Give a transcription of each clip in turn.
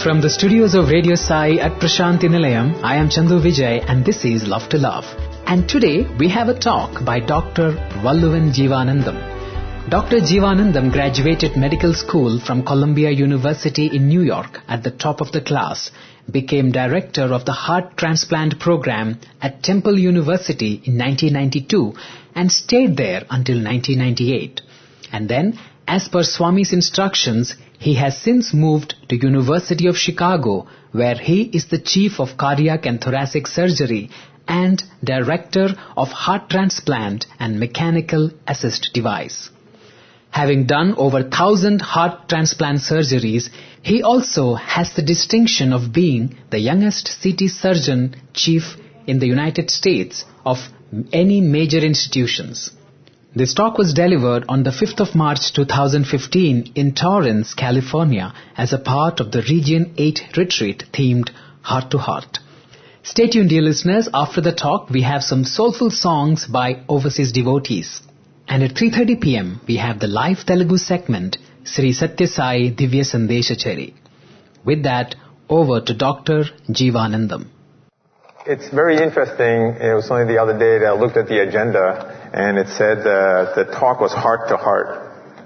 From the studios of Radio Sai at Prashanthi Nilayam, I am Chandu Vijay and this is Love to Love. And today we have a talk by Dr. Valluvan Jeevanandam. Dr. Jeevanandam graduated medical school from Columbia University in New York at the top of the class, became director of the heart transplant program at Temple University in 1992 and stayed there until 1998. And then, as per Swami's instructions, he has since moved to University of Chicago, where he is the chief of cardiac and thoracic surgery and director of heart transplant and mechanical assist device. Having done over 1,000 heart transplant surgeries, he also has the distinction of being the youngest CT surgeon chief in the United States of any major institutions. This talk was delivered on the 5th of March 2015 in Torrance, California as a part of the Region 8 retreat themed Heart to Heart. Stay tuned, dear listeners. After the talk, we have some soulful songs by overseas devotees. And at 3:30 p.m., we have the live Telugu segment, Sri Satya Sai Divya Sandeshachari. With that, over to Dr. Jeevanandam. It's very interesting. It was only the other day that I looked at the agenda, and it said the talk was heart to heart.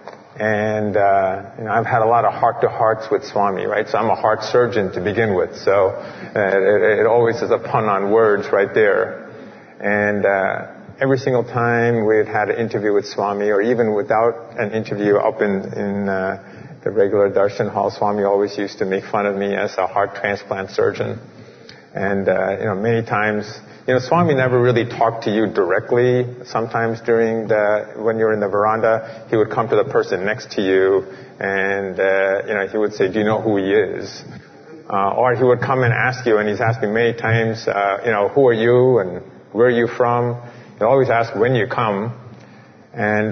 And I've had a lot of heart-to-hearts with Swami, right? So I'm a heart surgeon to begin with. So it always is a pun on words right there. And every single time we've had an interview with Swami, or even without an interview up in the regular darshan hall, Swami always used to make fun of me as a heart transplant surgeon. And many times, Swami never really talked to you directly. Sometimes when you're in the veranda, he would come to the person next to you, and he would say, "Do you know who he is?" Or he would come and ask you, and he's asked me many times, "Who are you and where are you from?" He'll always ask when you come. And,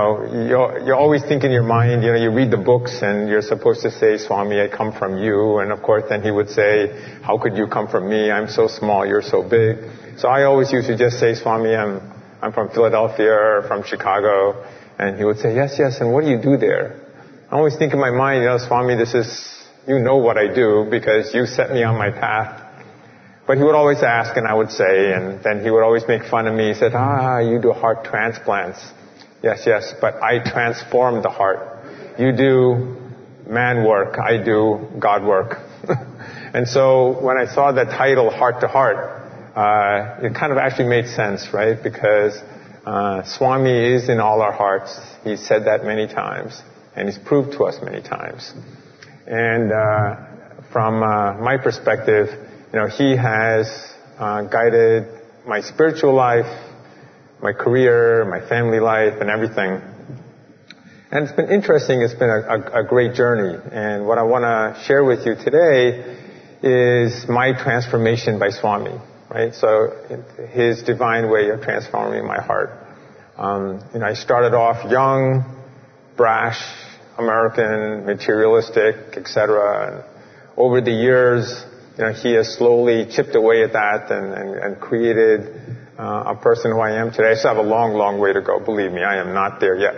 you always think in your mind, you read the books and you're supposed to say, "Swami, I come from you." And of course, then he would say, "How could you come from me? I'm so small, you're so big." So I always used to just say, "Swami, I'm from Philadelphia or from Chicago." And he would say, "Yes, yes, and what do you do there?" I always think in my mind, "Swami, you know what I do because you set me on my path." But he would always ask, and I would say, and then he would always make fun of me. He said, "You do heart transplants." "Yes, yes, but I transform the heart. You do man work, I do God work." And so when I saw the title, Heart to Heart, it kind of actually made sense, right? Because Swami is in all our hearts. He's said that many times, and he's proved to us many times. And from my perspective, he has guided my spiritual life, my career, my family life, and everything. And it's been interesting. It's been a great journey. And what I want to share with you today is my transformation by Swami, right? So his divine way of transforming my heart. I started off young, brash, American, materialistic, etc. And over the years, he has slowly chipped away at that and created a person who I am today. I still have a long, long way to go. Believe me, I am not there yet.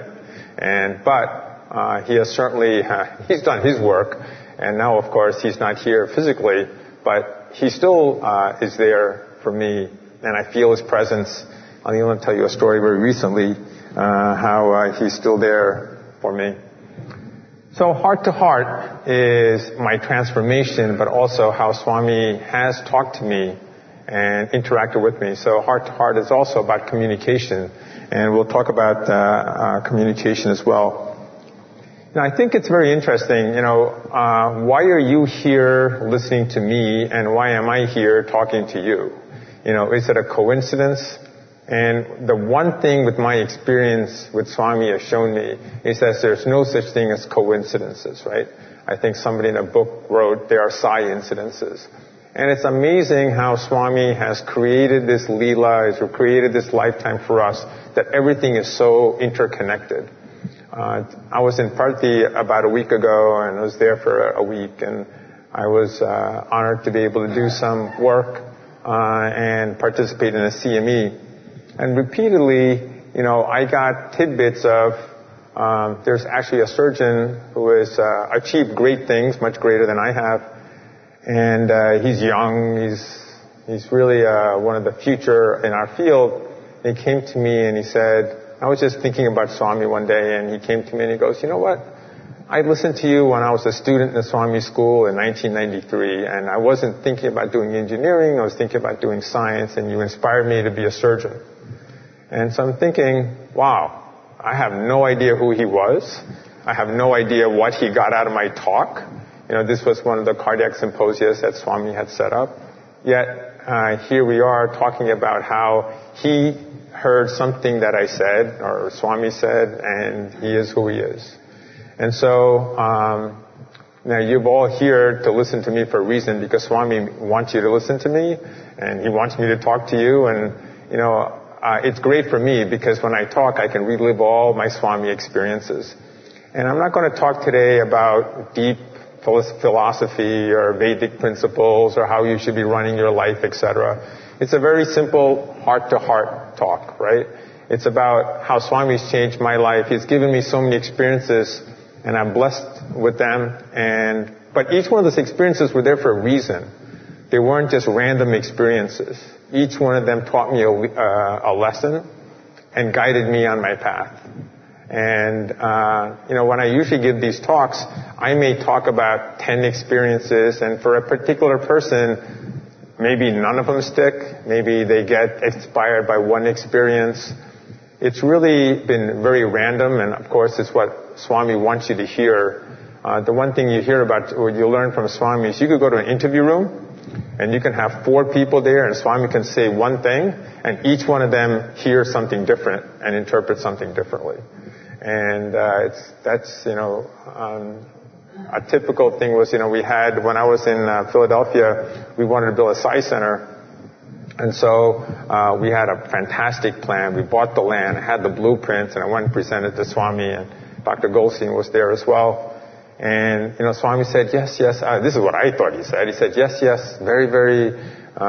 But he has certainly, he's done his work. And now, of course, he's not here physically, but he still is there for me. And I feel his presence. I'll even tell you a story very recently, how he's still there for me. So heart to heart is my transformation, but also how Swami has talked to me and interacted with me. So heart to heart is also about communication, and we'll talk about communication as well. Now, I think it's very interesting, why are you here listening to me, and why am I here talking to you? Is it a coincidence? And the one thing with my experience with Swami has shown me is that there's no such thing as coincidences, right? I think somebody in a book wrote, there are psi-incidences. And it's amazing how Swami has created this Leela, has created this lifetime for us, that everything is so interconnected. I was in Parthi about a week ago, and I was there for a week, and I was honored to be able to do some work and participate in a CME. And repeatedly, I got tidbits of, there's actually a surgeon who has achieved great things, much greater than I have, And he's young. He's really one of the future in our field. And he came to me and he said, I was just thinking about Swami one day, and he came to me and he goes, you know what? I listened to you when I was a student in the Swami school in 1993, and I wasn't thinking about doing engineering. I was thinking about doing science, and you inspired me to be a surgeon. And so I'm thinking, wow, I have no idea who he was. I have no idea what he got out of my talk. This was one of the cardiac symposia that Swami had set up. Yet, here we are talking about how he heard something that I said, or Swami said, and he is who he is. And so, now you're all here to listen to me for a reason, because Swami wants you to listen to me, and he wants me to talk to you, and, it's great for me, because when I talk, I can relive all my Swami experiences. And I'm not going to talk today about deep philosophy or Vedic principles or how you should be running your life, etc. It's a very simple heart-to-heart talk, right? It's about how Swami's changed my life. He's given me so many experiences, and I'm blessed with them. But each one of those experiences were there for a reason. They weren't just random experiences. Each one of them taught me a lesson and guided me on my path. And, when I usually give these talks, I may talk about 10 experiences, and for a particular person, maybe none of them stick. Maybe they get inspired by one experience. It's really been very random, and of course it's what Swami wants you to hear. The one thing you hear about, or you learn from Swami, is you could go to an interview room, and you can have 4 people there, and Swami can say one thing, and each one of them hears something different and interprets something differently. And a typical thing was, we had, when I was in Philadelphia, we wanted to build a Sai Center. And so we had a fantastic plan. We bought the land, had the blueprints, and I went and presented to Swami, and Dr. Goldstein was there as well. And, Swami said, yes, yes. This is what I thought he said. He said, yes, yes, very, very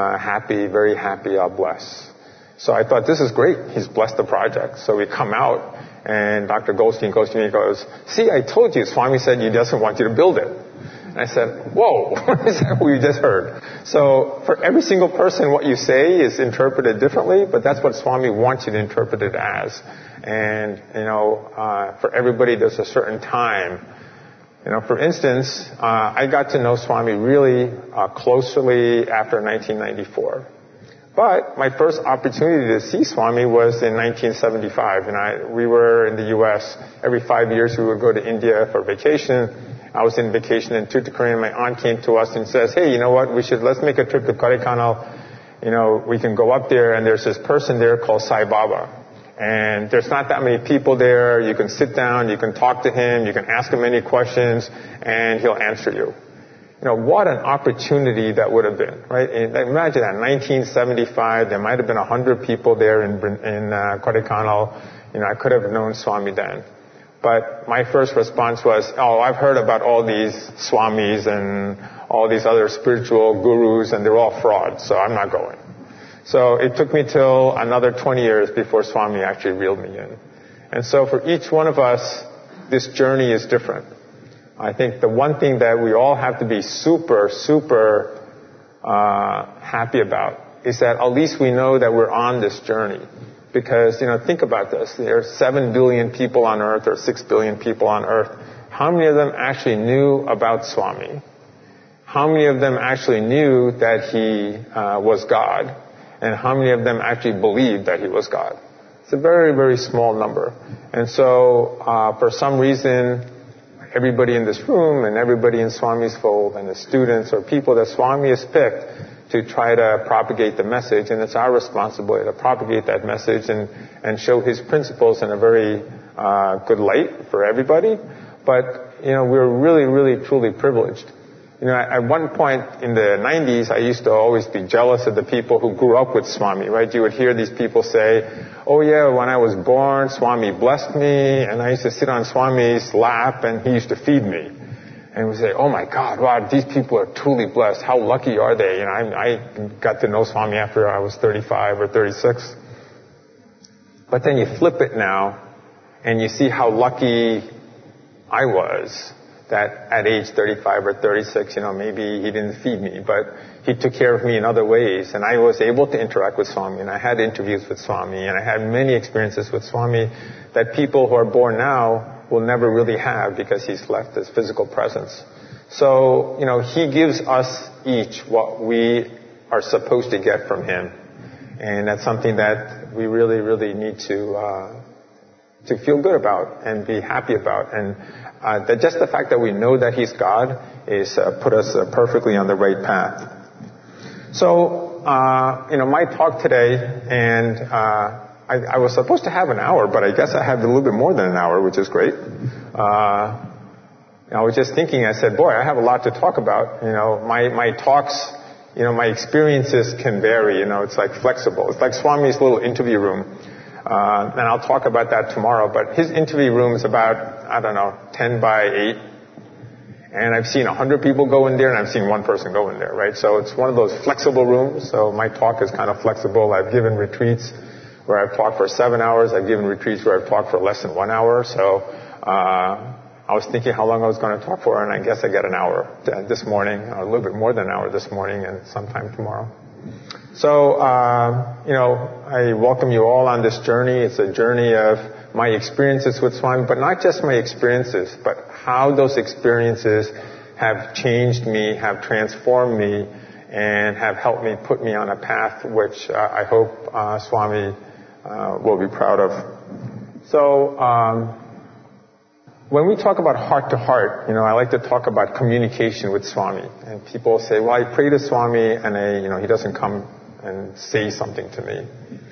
happy, I'll bless. So I thought, this is great. He's blessed the project. So we come out, and Dr. Goldstein goes to me and goes, see, I told you, Swami said he doesn't want you to build it. And I said, whoa, what is that we just heard? So for every single person, what you say is interpreted differently, but that's what Swami wants you to interpret it as. And, for everybody, there's a certain time. For instance, I got to know Swami really closely after 1994. But my first opportunity to see Swami was in 1975, and we were in the U.S. Every 5 years we would go to India for vacation. I was in vacation in Tuticorin, and my aunt came to us and says, hey, you know what, let's make a trip to Kodaikanal. We can go up there, and there's this person there called Sai Baba. And there's not that many people there. You can sit down, you can talk to him, you can ask him any questions, and he'll answer you. What an opportunity that would have been, right? And imagine that, 1975, there might have been 100 people there in Kodaikanal. I could have known Swami then. But my first response was, I've heard about all these Swamis and all these other spiritual gurus, and they're all frauds, so I'm not going. So it took me till another 20 years before Swami actually reeled me in. And so for each one of us, this journey is different. I think the one thing that we all have to be super, super happy about is that at least we know that we're on this journey. Because, think about this. There are 7 billion people on Earth, or 6 billion people on Earth. How many of them actually knew about Swami? How many of them actually knew that he was God? And how many of them actually believed that he was God? It's a very, very small number. And so, for some reason, everybody in this room and everybody in Swami's fold and the students or people that Swami has picked to try to propagate the message, and it's our responsibility to propagate that message and show his principles in a very good light for everybody. But, we're really, really, truly privileged. At one point in the 90s, I used to always be jealous of the people who grew up with Swami, right? You would hear these people say, oh yeah, when I was born, Swami blessed me, and I used to sit on Swami's lap, and he used to feed me. And we say, oh my God, wow, these people are truly blessed. How lucky are they? I got to know Swami after I was 35 or 36. But then you flip it now, and you see how lucky I was that at age 35 or 36, maybe he didn't feed me, but he took care of me in other ways. And I was able to interact with Swami, and I had interviews with Swami, and I had many experiences with Swami that people who are born now will never really have because he's left his physical presence. So, he gives us each what we are supposed to get from him. And that's something that we really, really need to feel good about and be happy about. And that just the fact that we know that he's God is put us perfectly on the right path. So, my talk today, and I was supposed to have an hour, but I guess I have a little bit more than an hour, which is great. I was just thinking, I said, boy, I have a lot to talk about. My talks, my experiences can vary. It's like flexible. It's like Swami's little interview room. And I'll talk about that tomorrow. But his interview room is about, 10 by 8. And I've seen 100 people go in there, and I've seen one person go in there, right? So it's one of those flexible rooms. So my talk is kind of flexible. I've given retreats where I've talked for 7 hours. I've given retreats where I've talked for less than 1 hour. So I was thinking how long I was going to talk for, and I guess I got an hour this morning, a little bit more than an hour this morning, and sometime tomorrow. So, I welcome you all on this journey. It's a journey of my experiences with Swami, but not just my experiences, but how those experiences have changed me, have transformed me, and have helped me, put me on a path which I hope Swami will be proud of. So, when we talk about heart to heart, I like to talk about communication with Swami. And people say, well, I pray to Swami and he doesn't come and say something to me.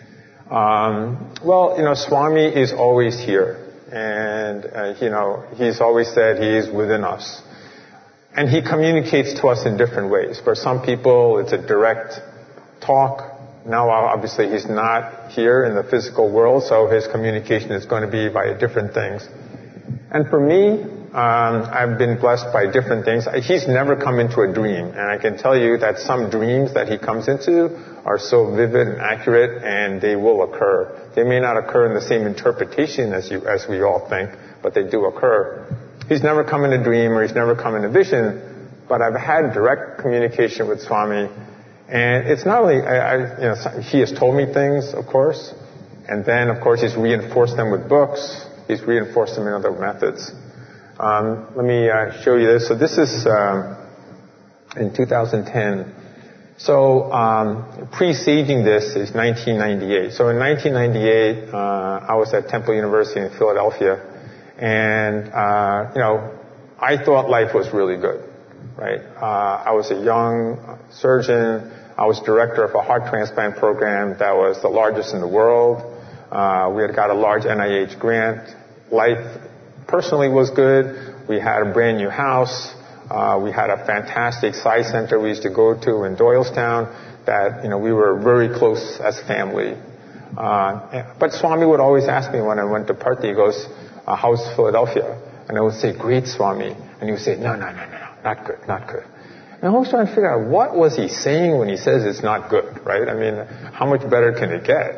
Swami is always here. And, he's always said he is within us. And he communicates to us in different ways. For some people, it's a direct talk. Now, obviously, he's not here in the physical world, so his communication is going to be via different things. And for me, I've been blessed by different things. He's never come into a dream. And I can tell you that some dreams that he comes into are so vivid and accurate, and they will occur. They may not occur in the same interpretation as we all think, but they do occur. He's never come in a dream or he's never come in a vision, but I've had direct communication with Swami. And it's not only, he has told me things, of course, and then, of course, he's reinforced them with books. He's reinforced them in other methods. Let me show you this. So this is in 2010. So presaging this is 1998. So in 1998, I was at Temple University in Philadelphia, and I thought life was really good, right? I was a young surgeon. I was director of a heart transplant program that was the largest in the world. We had got a large NIH grant. Life personally was good. We had a brand new house. We had a fantastic Sai center we used to go to in Doylestown that, we were very close as family. But Swami would always ask me when I went to Parthi, he goes, how's Philadelphia? And I would say, great, Swami. And he would say, no, not good. And I was trying to figure out what was he saying when he says it's not good, right? I mean, how much better can it get?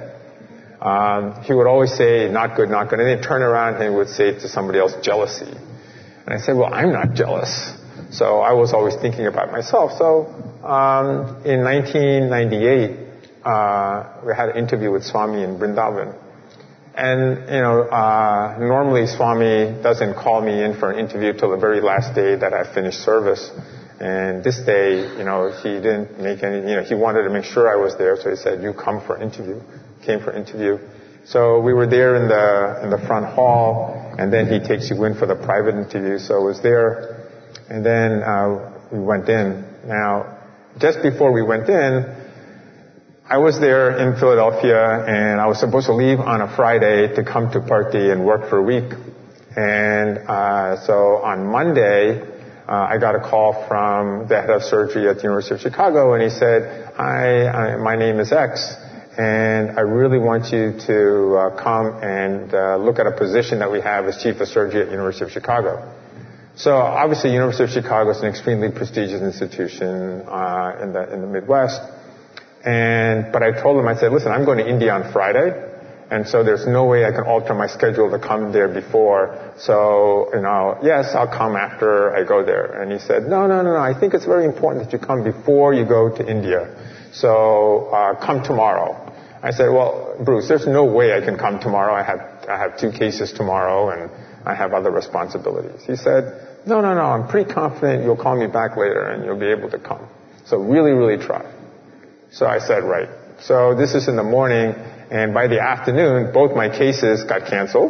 He would always say, not good. And then he'd turn around and he would say to somebody else, jealousy. And I said, well, I'm not jealous. So I was always thinking about myself. So in 1998, we had an interview with Swami in Vrindavan. And, normally Swami doesn't call me in for an interview till the very last day that I finished service. And this day, he didn't make any, he wanted to make sure I was there. So he said, you come for interview. Came for interview. So we were there in the front hall, and then he takes you in for the private interview. So I was there, and then we went in. Now, just before we went in, I was there in Philadelphia, and I was supposed to leave on a Friday to come to Parthi and work for a week. And so on Monday, I got a call from the head of surgery at the University of Chicago, and he said, hi, my name is X. And I really want you to come and look at a position that we have as chief of surgery at University of Chicago. So obviously, University of Chicago is an extremely prestigious institution in the Midwest. But I told him, I said, listen, I'm going to India on Friday, And so there's no way I can alter my schedule to come there before. So, yes, I'll come after I go there. And he said, no, I think it's very important that you come before you go to India. So, come tomorrow. I said, well, Bruce, there's no way I can come tomorrow. I have 2 cases tomorrow and I have other responsibilities. He said, no, I'm pretty confident you'll call me back later and you'll be able to come. So really, really try. So I said, right. So this is in the morning. And by the afternoon, both my cases got canceled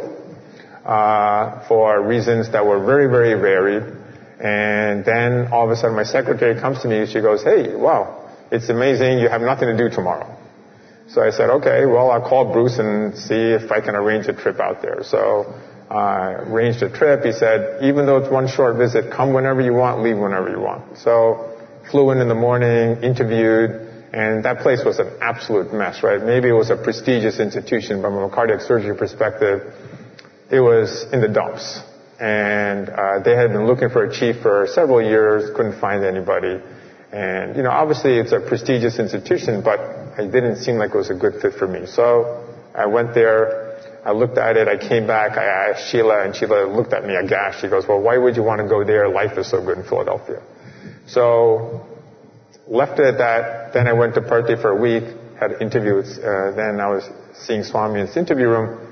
for reasons that were very, very varied. And then all of a sudden my secretary comes to me and she goes, hey, wow, it's amazing. You have nothing to do tomorrow. So I said, okay, well, I'll call Bruce and see if I can arrange a trip out there. So I arranged a trip. He said, even though it's one short visit, come whenever you want, leave whenever you want. So flew in the morning, interviewed. And that place was an absolute mess, right? Maybe it was a prestigious institution, but from a cardiac surgery perspective, it was in the dumps. And they had been looking for a chief for several years, couldn't find anybody. And, obviously it's a prestigious institution, but it didn't seem like it was a good fit for me. So I went there, I looked at it, I came back, I asked Sheila, and Sheila looked at me aghast. She goes, well, why would you want to go there? Life is so good in Philadelphia. So left it at that. Then I went to Perthi for a week, had an interview with, then I was seeing Swami in his interview room.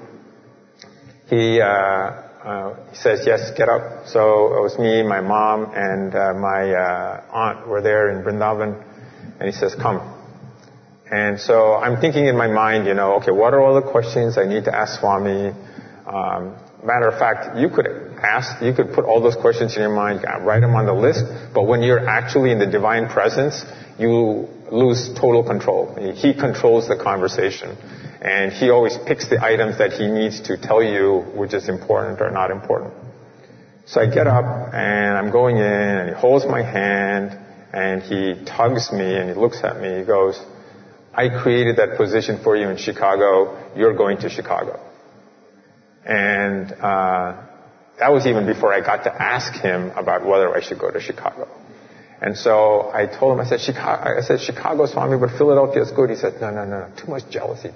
He says, yes, get up. So it was me, my mom, and my aunt were there in Vrindavan. And he says, come. And so I'm thinking in my mind, okay, what are all the questions I need to ask Swami? Matter of fact, you could put all those questions in your mind, write them on the list, but when you're actually in the divine presence, you lose total control. He controls the conversation, and he always picks the items that he needs to tell you which is important or not important. So I get up, and I'm going in, and he holds my hand, and he tugs me, and he looks at me, he goes, I created that position for you in Chicago, you're going to Chicago. And that was even before I got to ask him about whether I should go to Chicago. And so I told him, I said, Chicago, Swami, but Philadelphia is good. He said, no, too much jealousy.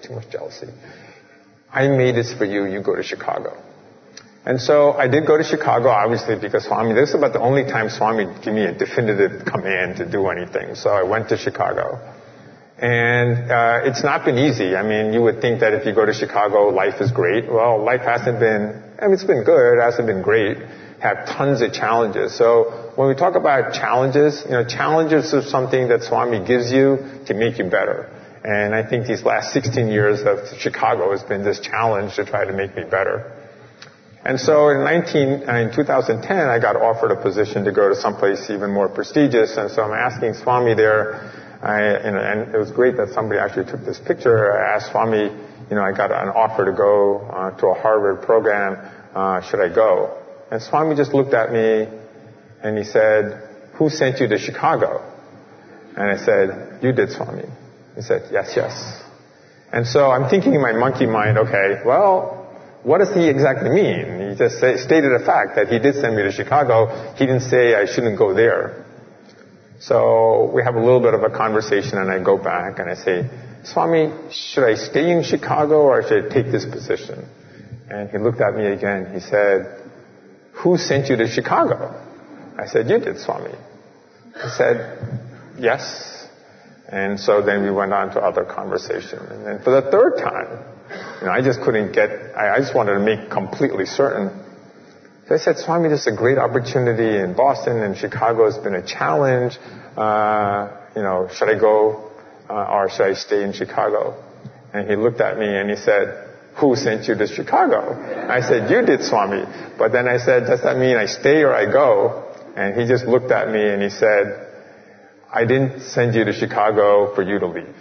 I made this for you, you go to Chicago. And so I did go to Chicago, obviously, because Swami, this is about the only time Swami gave me a definitive command to do anything. So I went to Chicago. And it's not been easy. I mean, you would think that if you go to Chicago, life is great. Well, life hasn't been, it's been good. It hasn't been great. Have tons of challenges. So when we talk about challenges, challenges are something that Swami gives you to make you better. And I think these last 16 years of Chicago has been this challenge to try to make me better. And so in 2010, I got offered a position to go to someplace even more prestigious. And so I'm asking Swami there, and it was great that somebody actually took this picture. I asked Swami, I got an offer to go to a Harvard program. Should I go? And Swami just looked at me and he said, who sent you to Chicago? And I said, you did, Swami. He said, yes. And so I'm thinking in my monkey mind, okay, well, what does he exactly mean? He just stated a fact that he did send me to Chicago. He didn't say I shouldn't go there. So we have a little bit of a conversation and I go back and I say, Swami, should I stay in Chicago or should I take this position? And he looked at me again. He said, who sent you to Chicago? I said, you did, Swami. He said, yes. And so then we went on to other conversation. And then for the third time, I just couldn't I just wanted to make completely certain. So I said, Swami, this is a great opportunity in Boston, and Chicago has been a challenge. Should I go or should I stay in Chicago? And he looked at me and he said, who sent you to Chicago? I said, you did, Swami. But then I said, does that mean I stay or I go? And he just looked at me and he said, I didn't send you to Chicago for you to leave.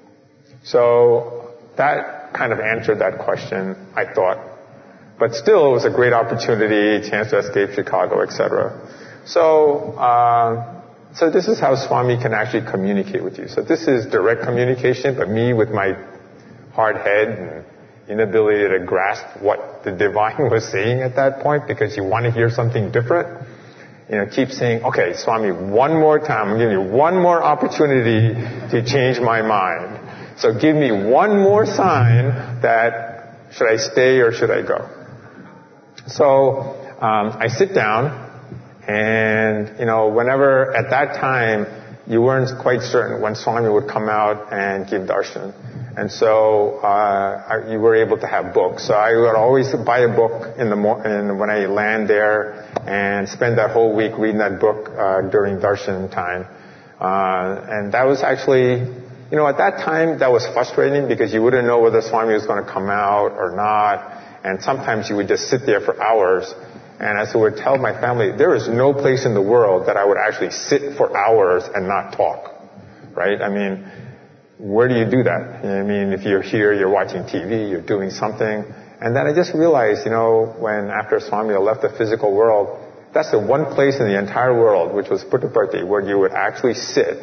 So that kind of answered that question, I thought. But still, it was a great opportunity, chance to escape Chicago, etc. So this is how Swami can actually communicate with you. So this is direct communication, but me with my hard head and inability to grasp what the divine was saying at that point, because you want to hear something different. Keep saying, okay, Swami, one more time. I'm giving you one more opportunity to change my mind. So give me one more sign that Should I stay or should I go? So I sit down, and whenever at that time you weren't quite certain when Swami would come out and give darshan, and so you were able to have books. So I would always buy a book when I land there and spend that whole week reading that book during darshan time. And that was actually, at that time that was frustrating because you wouldn't know whether Swami was going to come out or not. And sometimes you would just sit there for hours. And as I would tell my family, there is no place in the world that I would actually sit for hours and not talk, right? I mean, where do you do that? I mean, if you're here, you're watching TV, you're doing something. And then I just realized, when after Swami left the physical world, that's the one place in the entire world, which was Puttaparthi, where you would actually sit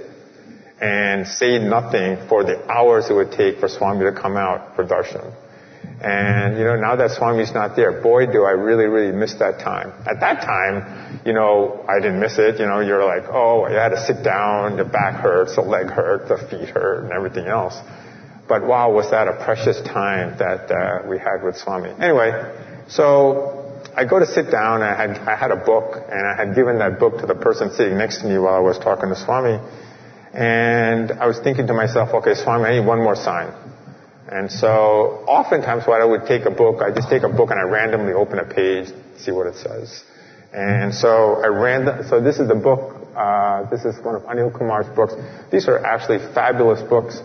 and say nothing for the hours it would take for Swami to come out for darshan. And, now that Swami's not there, boy, do I really, really miss that time. At that time, I didn't miss it. You're like, oh, you had to sit down, the back hurts, the leg hurts, the feet hurt, and everything else. But wow, was that a precious time that we had with Swami. Anyway, so I go to sit down, and I had a book, and I had given that book to the person sitting next to me while I was talking to Swami. And I was thinking to myself, okay, Swami, I need one more sign. And so oftentimes what I would take a book, I just take a book and I randomly open a page, see what it says. And so so this is the book, this is one of Anil Kumar's books. These are actually fabulous books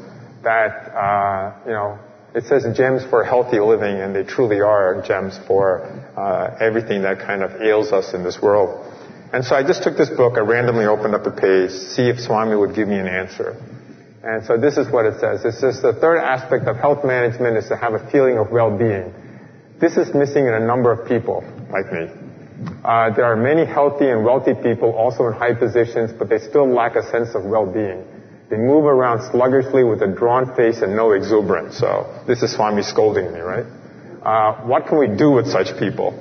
that, it says gems for healthy living, and they truly are gems for everything that kind of ails us in this world. And so I just took this book, I randomly opened up a page, see if Swami would give me an answer. And so this is what it says. It says the third aspect of health management is to have a feeling of well-being. This is missing in a number of people like me. There are many healthy and wealthy people also in high positions, but they still lack a sense of well-being. They move around sluggishly with a drawn face and no exuberance. So this is Swami scolding me, right? What can we do with such people?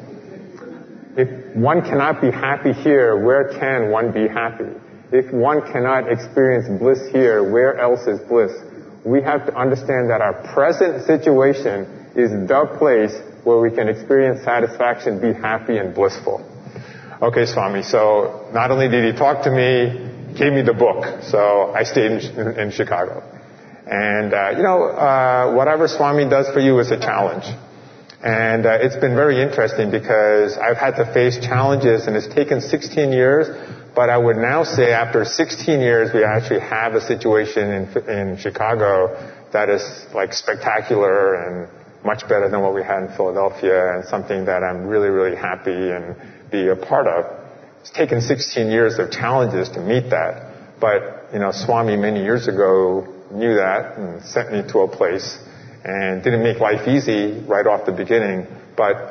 If one cannot be happy here, where can one be happy? If one cannot experience bliss here, where else is bliss? We have to understand that our present situation is the place where we can experience satisfaction, be happy and blissful. Okay, Swami, so not only did he talk to me, he gave me the book. So I stayed in Chicago. And, whatever Swami does for you is a challenge. And it's been very interesting because I've had to face challenges, and it's taken 16 years. But I would now say after 16 years, we actually have a situation in Chicago that is like spectacular and much better than what we had in Philadelphia, and something that I'm really, really happy and be a part of. It's taken 16 years of challenges to meet that. But, Swami many years ago knew that and sent me to a place and didn't make life easy right off the beginning. But,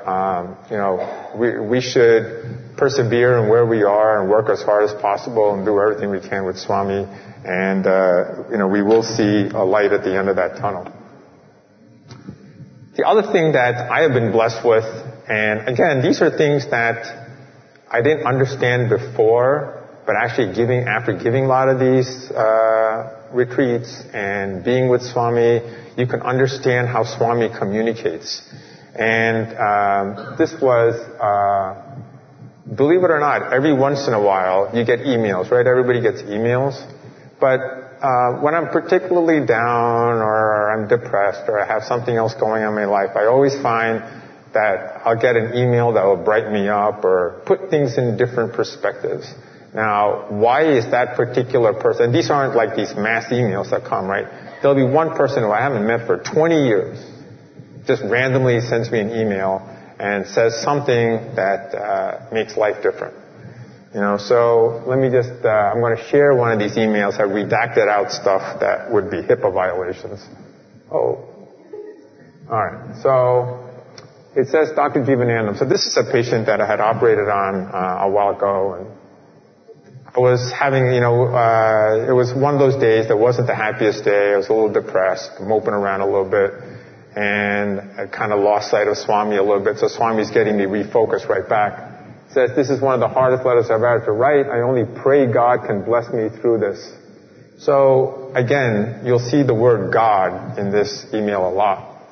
we should persevere in where we are and work as hard as possible and do everything we can with Swami. And, we will see a light at the end of that tunnel. The other thing that I have been blessed with, and again, these are things that I didn't understand before, but actually after giving a lot of these retreats and being with Swami, you can understand how Swami communicates. And this was, believe it or not, every once in a while you get emails, right? Everybody gets emails. But when I'm particularly down or I'm depressed or I have something else going on in my life, I always find that I'll get an email that will brighten me up or put things in different perspectives. Now, why is that particular person? These aren't like these mass emails that come, right? There'll be one person who I haven't met for 20 years, just randomly sends me an email and says something that makes life different. So let me just, I'm going to share one of these emails. I redacted out stuff that would be HIPAA violations. Oh. Alright. So it says Dr. Jivanandam. So this is a patient that I had operated on a while ago, and I was having, it was one of those days that wasn't the happiest day. I was a little depressed, moping around a little bit, and I kind of lost sight of Swami a little bit. So Swami's getting me refocused right back. It says, this is one of the hardest letters I've had to write. I only pray God can bless me through this. So again, you'll see the word God in this email a lot.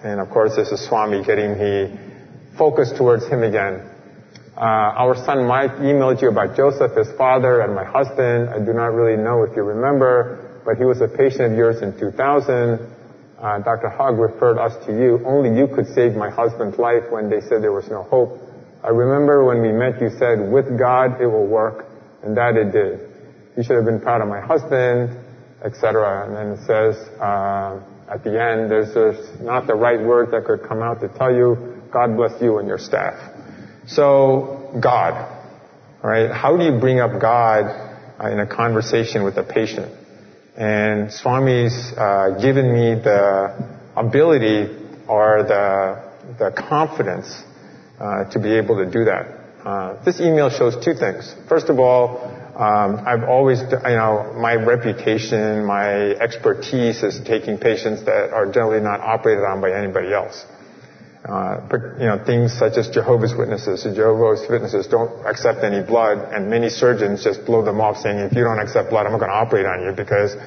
And of course, this is Swami getting me focused towards him again. Our son Mike emailed you about Joseph, his father, and my husband. I do not really know if you remember, but he was a patient of yours in 2000. Dr. Hogg referred us to you. Only you could save my husband's life when they said there was no hope. I remember when we met, you said, with God, it will work. And that it did. You should have been proud of my husband, etc. And then it says, at the end, there's just not the right word that could come out to tell you, God bless you and your staff. So, God, all right? How do you bring up God in a conversation with a patient? And Swami's given me the ability or the confidence to be able to do that. This email shows two things. First of all, I've always, my reputation, my expertise is taking patients that are generally not operated on by anybody else. Things such as Jehovah's Witnesses. The Jehovah's Witnesses don't accept any blood, and many surgeons just blow them off saying, if you don't accept blood, I'm not going to operate on you because,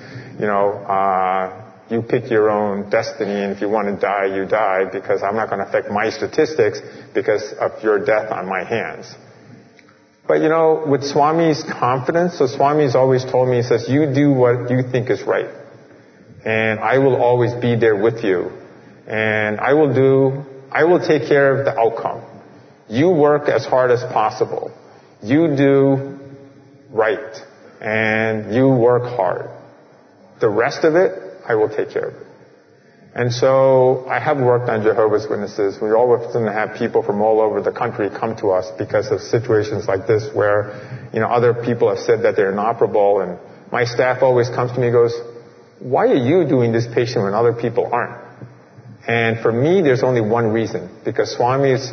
you pick your own destiny, and if you want to die, you die, because I'm not going to affect my statistics because of your death on my hands. But with Swami's confidence, so Swami's always told me, he says, you do what you think is right. And I will always be there with you. And I will take care of the outcome. You work as hard as possible. You do right. And you work hard. The rest of it, I will take care of it. And so I have worked on Jehovah's Witnesses. We often have people from all over the country come to us because of situations like this where, other people have said that they're inoperable, and my staff always comes to me and goes, why are you doing this patient when other people aren't? And for me, there's only one reason, because Swami's,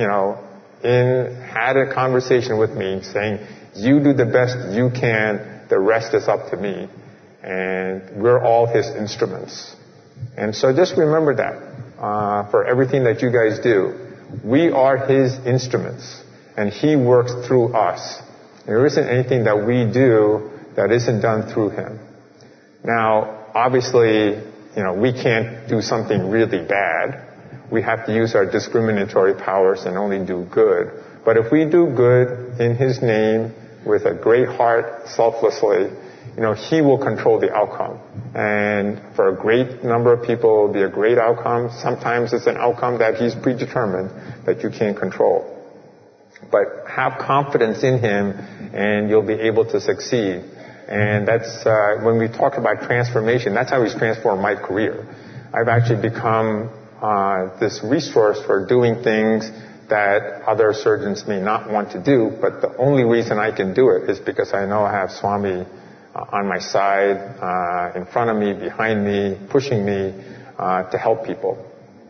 had a conversation with me saying, you do the best you can, the rest is up to me. And we're all his instruments. And so just remember that for everything that you guys do. We are his instruments, and he works through us. There isn't anything that we do that isn't done through him. Now, obviously, we can't do something really bad. We have to use our discriminatory powers and only do good. But if we do good in his name with a great heart, selflessly, he will control the outcome. And for a great number of people, it will be a great outcome. Sometimes it's an outcome that he's predetermined that you can't control. But have confidence in him, and you'll be able to succeed. And that's, when we talk about transformation, that's how he's transformed my career. I've actually become this resource for doing things that other surgeons may not want to do, but the only reason I can do it is because I know I have Swami on my side, in front of me, behind me, pushing me to help people.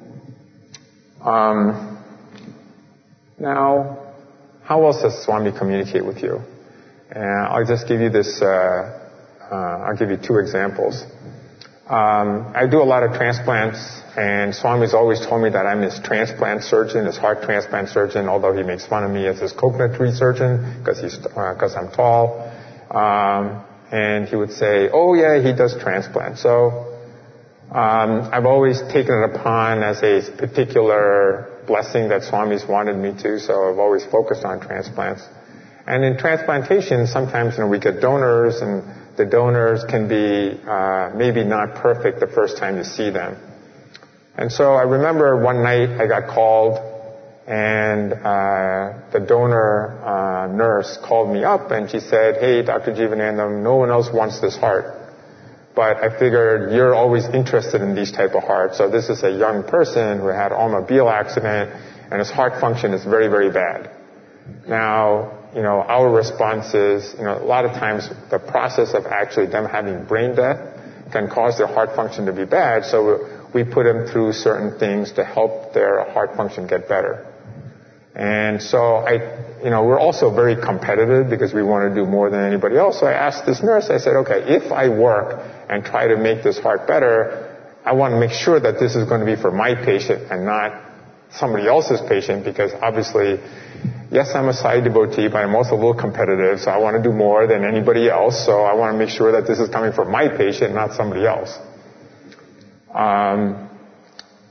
Now, how else does Swami communicate with you? I'll just give you this, I'll give you two examples. I do a lot of transplants, and Swami's always told me that I'm his transplant surgeon, his heart transplant surgeon, although he makes fun of me as his coconut tree surgeon because I'm tall. And he would say, oh yeah, he does transplants. So, I've always taken it upon as a particular blessing that Swami's wanted me to, so I've always focused on transplants. And in transplantation, sometimes, we get donors, and the donors can be, maybe not perfect the first time you see them. And so I remember one night I got called, and the donor nurse called me up, and she said, hey, Dr. Jivanandam, no one else wants this heart. But I figured you're always interested in these type of hearts. So this is a young person who had an automobile accident, and his heart function is very, very bad. Now, our response is, a lot of times the process of actually them having brain death can cause their heart function to be bad. So we put them through certain things to help their heart function get better. And so we're also very competitive because we want to do more than anybody else. So I asked this nurse, I said, okay, if I work and try to make this heart better, I want to make sure that this is going to be for my patient and not somebody else's patient, because obviously, yes, I'm a Sai devotee, but I'm also a little competitive, so I want to do more than anybody else. So I want to make sure that this is coming from my patient, not somebody else.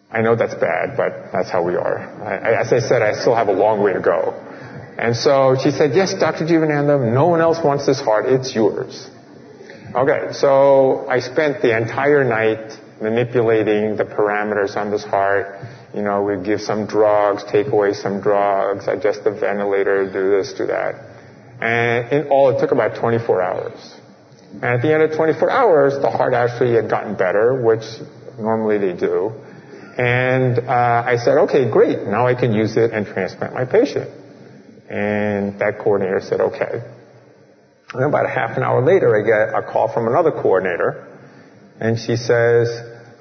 I know that's bad, but that's how we are. As I said, I still have a long way to go. And so she said, yes, Dr. Jeevanandam, no one else wants this heart. It's yours. Okay, so I spent the entire night manipulating the parameters on this heart. You know, we'd give some drugs, take away some drugs, adjust the ventilator, do this, do that. And in all, it took about 24 hours. And at the end of 24 hours, the heart actually had gotten better, which normally they do. And I said, okay, great. Now I can use it and transplant my patient. And that coordinator said, okay. And about a half an hour later, I get a call from another coordinator. And she says,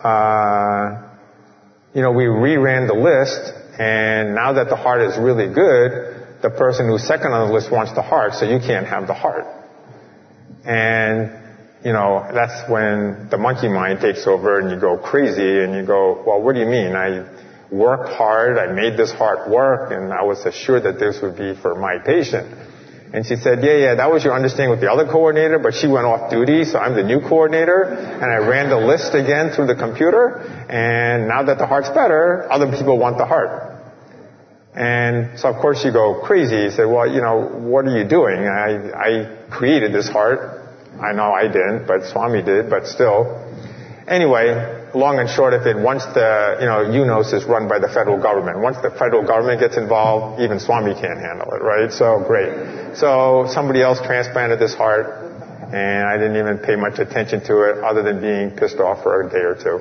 you know, we reran the list. And now that the heart is really good, the person who's second on the list wants the heart, so you can't have the heart. And, you know, that's when the monkey mind takes over and you go crazy and you go, well, what do you mean? I worked hard, I made this heart work, and I was assured that this would be for my patient. And she said, yeah, that was your understanding with the other coordinator, but she went off duty, so I'm the new coordinator, and I ran the list again through the computer, and now that the heart's better, other people want the heart. And so of course you go crazy. You say, well, you know, what are you doing? I created this heart. I know I didn't, but Swami did, but still. Anyway, long and short of it, once the, you know, UNOS is run by the federal government. Once the federal government gets involved, even Swami can't handle it, right? So great. So somebody else transplanted this heart, and I didn't even pay much attention to it other than being pissed off for a day or two.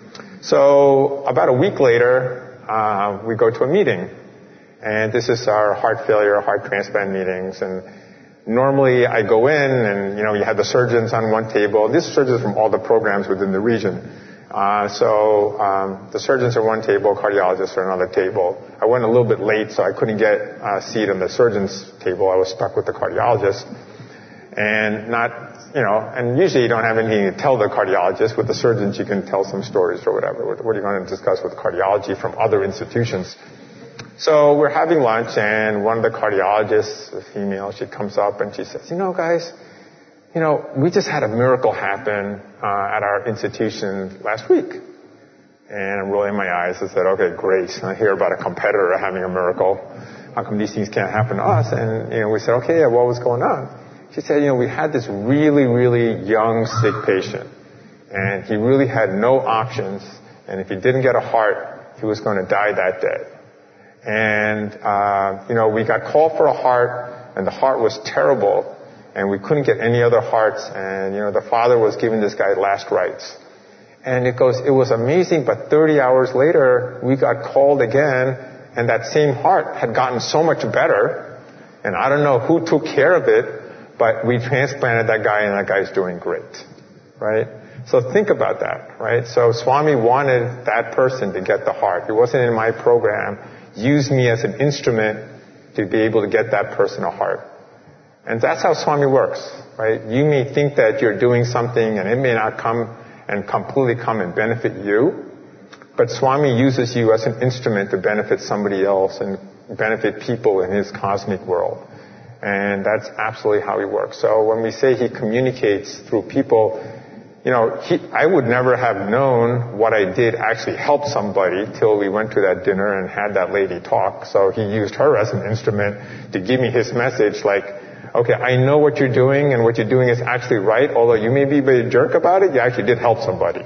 So about a week later, we go to a meeting. And this is our heart failure, heart transplant meetings. And normally I go in and, you know, you have the surgeons on one table. These are surgeons from all the programs within the region. So the surgeons are one table, cardiologists are another table. I went a little bit late, so I couldn't get a seat on the surgeons table. I was stuck with the cardiologist. And not, you know, and usually you don't have anything to tell the cardiologist. With the surgeons, you can tell some stories or whatever. What are you going to discuss with cardiology from other institutions? So we're having lunch, and one of the cardiologists, a female, she comes up and she says, you know, guys, you know, we just had a miracle happen at our institution last week. And I'm rolling my eyes and said, okay, great. I hear about a competitor having a miracle. How come these things can't happen to us? And, you know, we said, okay, yeah, what was going on? She said, you know, we had this really, really young, sick patient. And he really had no options. And if he didn't get a heart, he was going to die that day. And, you know, we got called for a heart, and the heart was terrible, and we couldn't get any other hearts, and, you know, the father was giving this guy last rites. And it was amazing, but 30 hours later, we got called again, and that same heart had gotten so much better, and I don't know who took care of it, but we transplanted that guy, and that guy's doing great, right? So think about that, right? So Swami wanted that person to get the heart. It wasn't in my program. Use me as an instrument to be able to get that person a heart. And that's how Swami works, right? You may think that you're doing something and it may not come and completely come and benefit you, but Swami uses you as an instrument to benefit somebody else and benefit people in his cosmic world. And that's absolutely how he works. So when we say he communicates through people, you know, I would never have known what I did actually helped somebody till we went to that dinner and had that lady talk. So he used her as an instrument to give me his message like, okay, I know what you're doing and what you're doing is actually right. Although you may be a bit jerk about it, you actually did help somebody.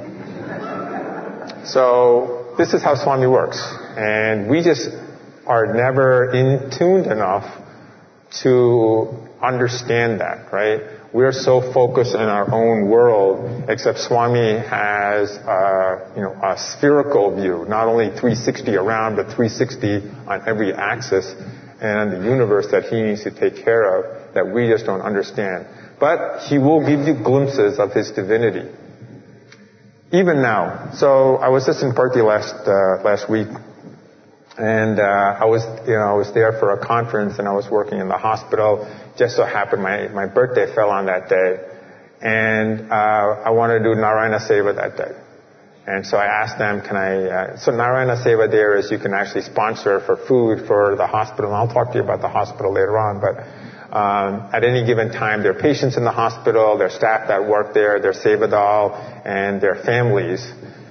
So this is how Swami works. And we just are never in tuned enough to understand that, right? We're so focused in our own world, except Swami has, a spherical view, not only 360 around, but 360 on every axis and the universe that he needs to take care of that we just don't understand. But he will give you glimpses of his divinity. Even now. So I was just in Berkeley last week, and I was there for a conference, and I was working in the hospital. Just so happened my birthday fell on that day, and I wanted to do Narayana Seva that day. And so I asked them, so Narayana Seva there is you can actually sponsor for food for the hospital, and I'll talk to you about the hospital later on, but at any given time, there are patients in the hospital, there are staff that work there, their sevadal, and their families.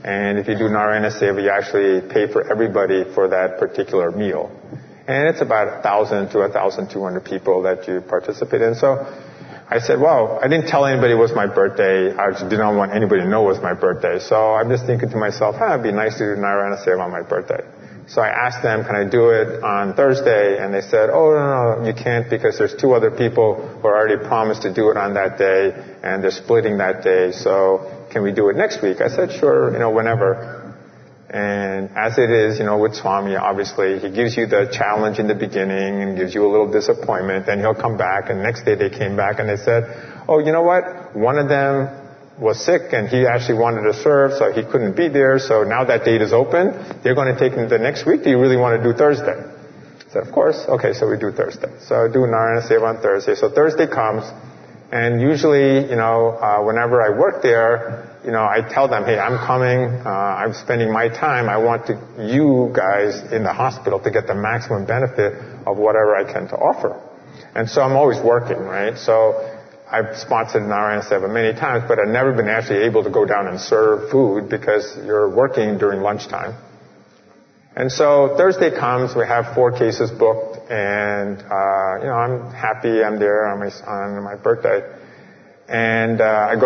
And if you do Narayana Seva, you actually pay for everybody for that particular meal. And it's about 1,000 to 1,200 people that you participate in. So I said, well, I didn't tell anybody it was my birthday. I just didn't want anybody to know it was my birthday. So I'm just thinking to myself, it'd be nice to do Narayana Seva on my birthday. So I asked them, can I do it on Thursday? And they said, oh, no, you can't because there's 2 other people who are already promised to do it on that day, and they're splitting that day. So can we do it next week? I said, sure, whenever. And as it is, with Swami, obviously, he gives you the challenge in the beginning and gives you a little disappointment. Then he'll come back, and the next day they came back and they said, oh, you know what? One of them was sick and he actually wanted to serve, so he couldn't be there. So now that date is open. They're going to take him the next week. Do you really want to do Thursday? I said, of course. Okay, so we do Thursday. So I do Narayana Seva on Thursday. So Thursday comes, and usually, whenever I work there, I tell them, hey, I'm coming, I'm spending my time, I want you guys in the hospital to get the maximum benefit of whatever I can to offer. And so I'm always working, right? So I've sponsored Narayana Seva many times, but I've never been actually able to go down and serve food because you're working during lunchtime. And so Thursday comes, we have 4 cases booked, and, I'm happy I'm there on my birthday. And I'm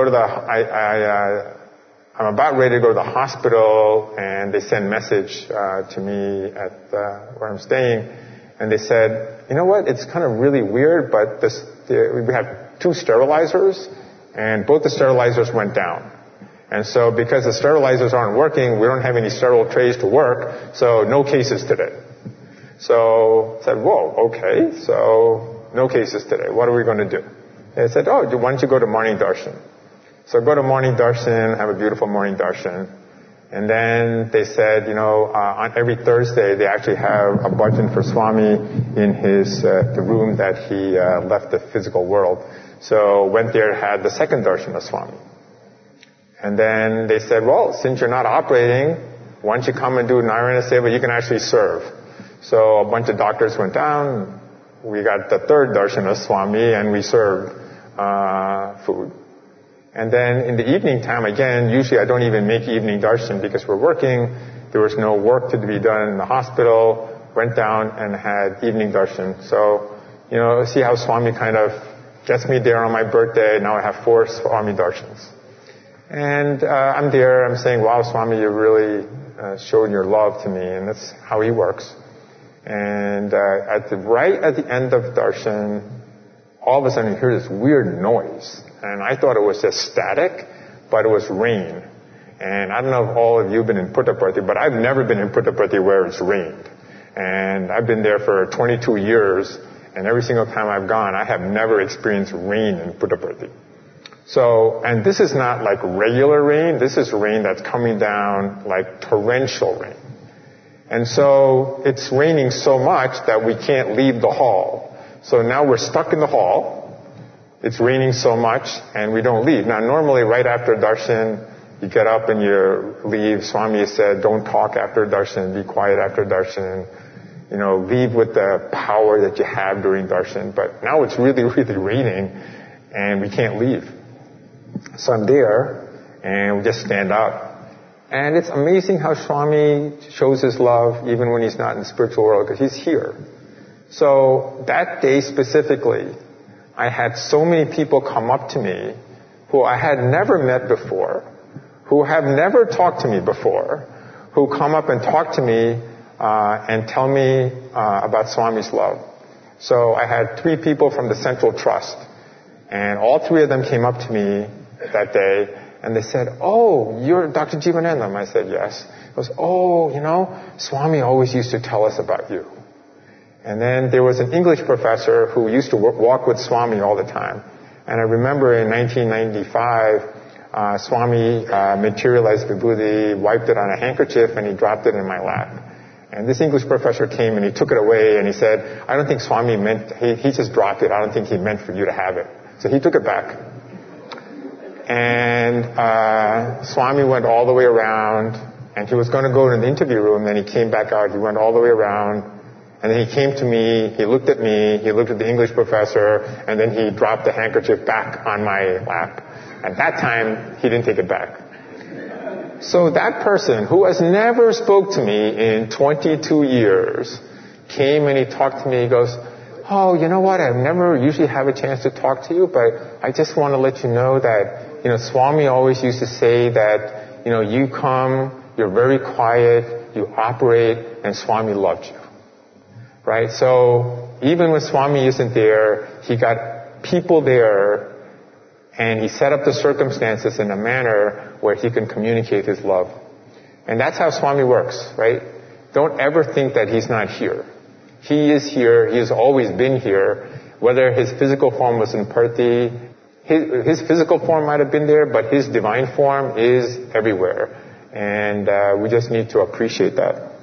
about ready to go to the hospital, and they send message to me at where I'm staying, and they said, you know what, it's kind of really weird, but we have 2 sterilizers, and both the sterilizers went down. And so because the sterilizers aren't working, we don't have any sterile trays to work, so no cases today. So I said, whoa, okay, so no cases today. What are we going to do? They said, why don't you go to morning darshan? So go to morning darshan, have a beautiful morning darshan. And then they said, on every Thursday, they actually have a bhajan for Swami in the room that he left the physical world. So went there, had the second darshan of Swami. And then they said, well, since you're not operating, why don't you come and do Narayana Seva? You can actually serve. So a bunch of doctors went down. We got the third darshan of Swami, and we served food. And then in the evening time, again, usually I don't even make evening darshan because we're working. There was no work to be done in the hospital. Went down and had evening darshan. So, see how Swami kind of gets me there on my birthday. Now I have 4 Swami darshans. And I'm there. I'm saying, wow, Swami, you really showed your love to me. And that's how he works. And right at the end of darshan, all of a sudden you hear this weird noise. And I thought it was just static, but it was rain. And I don't know if all of you have been in Puttaparthi, but I've never been in Puttaparthi where it's rained. And I've been there for 22 years, and every single time I've gone, I have never experienced rain in Puttaparthi. So, and this is not like regular rain, this is rain that's coming down like torrential rain. And so it's raining so much that we can't leave the hall. So now we're stuck in the hall. It's raining so much and we don't leave. Now normally right after darshan, you get up and you leave. Swami said, don't talk after darshan, be quiet after darshan. Leave with the power that you have during darshan. But now it's really, really raining and we can't leave. So I'm there and we just stand up. And it's amazing how Swami shows his love even when he's not in the spiritual world because he's here. So that day specifically, I had so many people come up to me who I had never met before, who have never talked to me before, who come up and talk to me and tell me about Swami's love. So I had 3 people from the Central Trust, and all 3 of them came up to me that day, and they said, oh, you're Dr. Jivanandam. I said, yes. He goes, oh, Swami always used to tell us about you. And then there was an English professor who used to walk with Swami all the time. And I remember in 1995, Swami materialized Vibhuti, wiped it on a handkerchief, and he dropped it in my lap. And this English professor came and he took it away and he said, I don't think Swami meant, he just dropped it. I don't think he meant for you to have it. So he took it back. And Swami went all the way around, and he was going to go in the interview room, then he came back out, he went all the way around, and then he came to me, he looked at the English professor, and then he dropped the handkerchief back on my lap. At that time, he didn't take it back. So that person who has never spoke to me in 22 years came and he talked to me. He goes, oh, you know what? I never usually have a chance to talk to you, but I just want to let you know that, Swami always used to say that, you come, you're very quiet, you operate, and Swami loved you. Right? So even when Swami isn't there, he got people there and he set up the circumstances in a manner where he can communicate his love. And that's how Swami works, right? Don't ever think that he's not here. He is here. He has always been here. Whether his physical form was in Perthi, his physical form might have been there, but his divine form is everywhere. And we just need to appreciate that.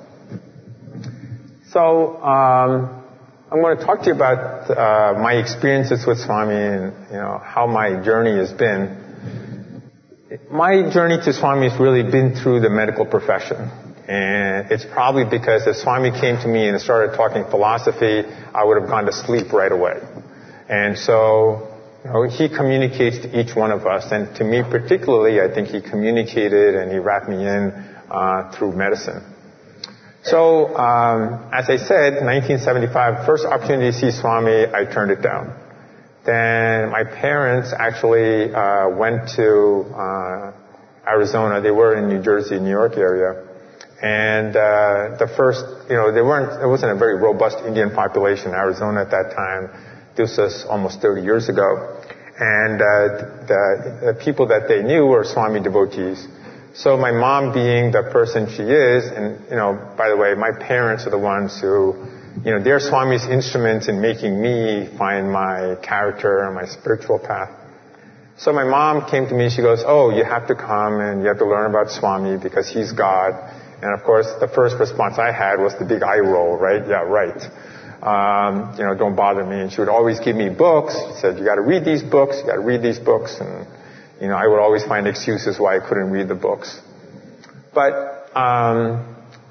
So I'm going to talk to you about my experiences with Swami and how my journey has been. My journey to Swami has really been through the medical profession. And it's probably because if Swami came to me and started talking philosophy, I would have gone to sleep right away. And so he communicates to each one of us. And to me particularly, I think he communicated and he wrapped me in through medicine. So, as I said, 1975, first opportunity to see Swami, I turned it down. Then my parents actually went to Arizona. They were in New Jersey, New York area. And the first, it wasn't a very robust Indian population in Arizona at that time. This was almost 30 years ago. And the people that they knew were Swami devotees. So my mom being the person she is, and, by the way, my parents are the ones who, they're Swami's instruments in making me find my character and my spiritual path. So my mom came to me, she goes, oh, you have to come and you have to learn about Swami because he's God. And of course, the first response I had was the big eye roll, right? Yeah, right. Don't bother me. And she would always give me books. She said, you got to read these books, you got to read these books. And I would always find excuses why I couldn't read the books. But I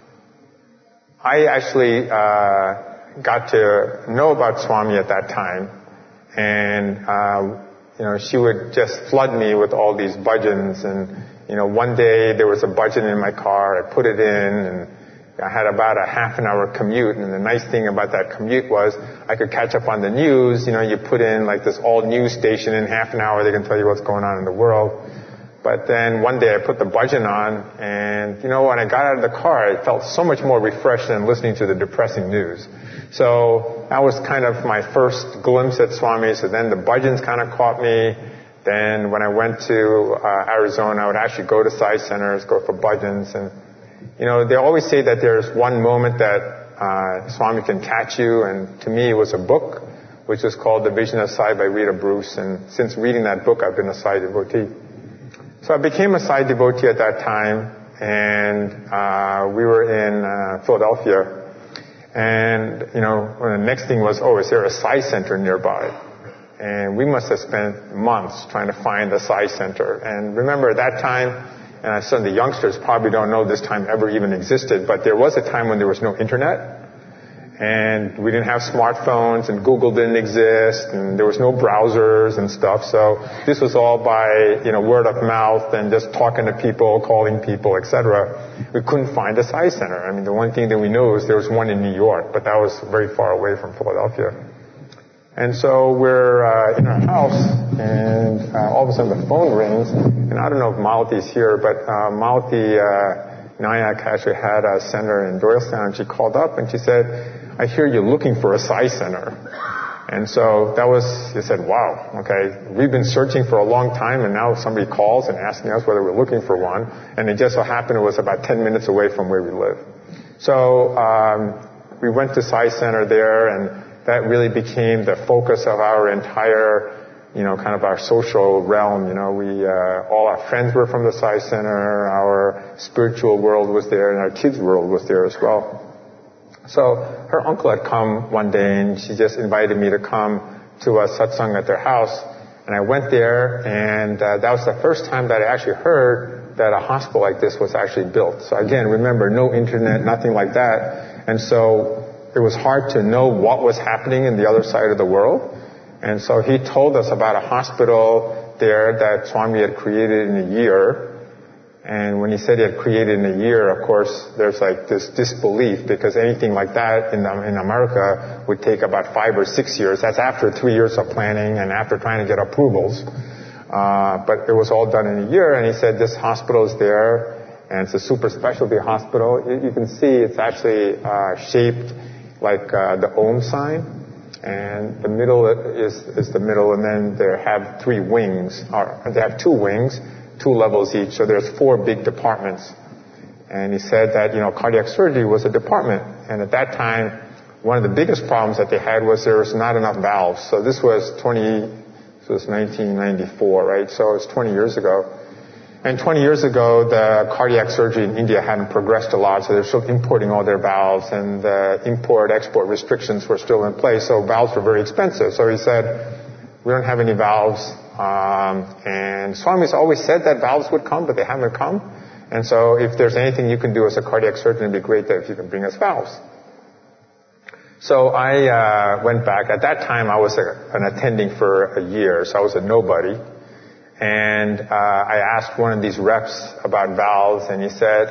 actually got to know about Swami at that time. And, she would just flood me with all these bhajans. And, one day there was a bhajan in my car. I put it in and I had about a half an hour commute. And the nice thing about that commute was I could catch up on the news. You put in like this all news station in half an hour. They can tell you what's going on in the world. But then one day I put the bhajan on and, when I got out of the car, I felt so much more refreshed than listening to the depressing news. So that was kind of my first glimpse at Swami. So then the bhajans kind of caught me. Then when I went to Arizona, I would actually go to Sai centers, go for bhajans. And, they always say that there's one moment that Swami can catch you. And to me, it was a book, which was called The Vision of Sai by Rita Bruce. And since reading that book, I've been a Sai devotee. So I became a Sai devotee at that time. And we were in Philadelphia. And, the next thing was, is there a Sai center nearby? And we must have spent months trying to find the Sai center. And remember at that time, and some of the youngsters probably don't know this time ever even existed, but there was a time when there was no internet. And we didn't have smartphones, and Google didn't exist, and there was no browsers and stuff. So this was all by, word of mouth and just talking to people, calling people, etc. We couldn't find a Sai center. I mean, the one thing that we knew is there was one in New York, but that was very far away from Philadelphia. And so we're in our house, and all of a sudden the phone rings. And I don't know if Malati's here, but Malati Nayak actually had a center in Doylestown, and she called up and she said, I hear you're looking for a Sai center. And so he said, wow, okay, we've been searching for a long time, and now somebody calls and asking us whether we're looking for one. And it just so happened it was about 10 minutes away from where we live. So we went to Sai Center there, and that really became the focus of our entire, kind of our social realm. All our friends were from the Sai Center, our spiritual world was there, and our kids' world was there as well. So her uncle had come one day, and she just invited me to come to a satsang at their house. And I went there, and that was the first time that I actually heard that a hospital like this was actually built. So again, remember, no internet, nothing like that. And so it was hard to know what was happening in the other side of the world. And so he told us about a hospital there that Swami had created in a year. And when he said he had created in a year, of course, there's like this disbelief because anything like that in America would take about 5 or 6 years. That's after 3 years of planning and after trying to get approvals. But it was all done in a year. And he said this hospital is there, and it's a super specialty hospital. You can see it's actually shaped like the Om sign. And the middle is the middle, and then they have 3 wings. Or they have 2 wings. 2 levels each, so there's 4 big departments. And he said that, cardiac surgery was a department. And at that time, one of the biggest problems that they had was there was not enough valves. So this was 1994, right? So it's 20 years ago. And 20 years ago, the cardiac surgery in India hadn't progressed a lot, so they're still importing all their valves, and the import-export restrictions were still in place, so valves were very expensive. So he said, we don't have any valves. And Swami's always said that valves would come, but they haven't come. And so if there's anything you can do as a cardiac surgeon, it'd be great that if you can bring us valves. So I went back. At that time, I was an attending for a year, so I was a nobody. And I asked one of these reps about valves, and he said,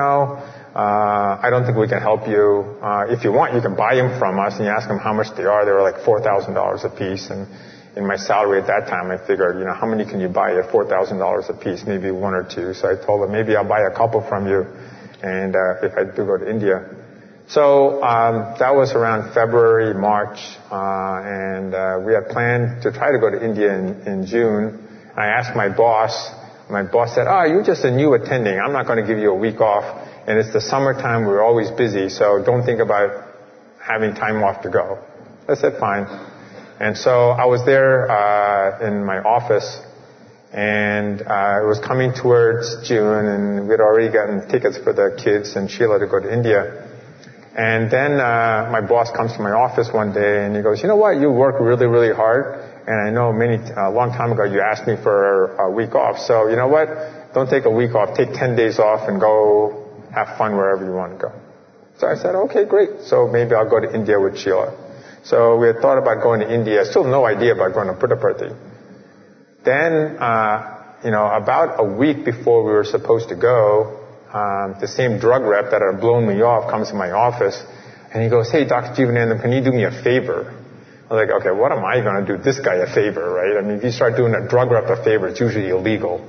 I don't think we can help you. If you want, you can buy them from us. And you ask them how much they are. They were like $4,000 a piece. And in my salary at that time, I figured, how many can you buy at $4,000 a piece? Maybe 1 or 2. So I told him, maybe I'll buy a couple from you, and if I do go to India. So that was around February, March, and we had planned to try to go to India in June. I asked my boss. My boss said, you're just a new attending. I'm not going to give you a week off, and it's the summertime. We're always busy, so don't think about having time off to go. I said, fine. And so I was there in my office, and it was coming towards June, and we had already gotten tickets for the kids and Sheila to go to India. And then my boss comes to my office one day, and he goes, you know what, you work really, really hard, and I know a long time ago you asked me for a week off, so you know what, don't take a week off, take 10 days off and go have fun wherever you want to go. So I said, okay, great, so maybe I'll go to India with Sheila. So we had thought about going to India. Still no idea about going to Puttaparthi. Then, about a week before we were supposed to go, the same drug rep that had blown me off comes to my office, and he goes, hey, Dr. Jivanandam, can you do me a favor? I was like, okay, what am I going to do this guy a favor, right? I mean, if you start doing a drug rep a favor, it's usually illegal.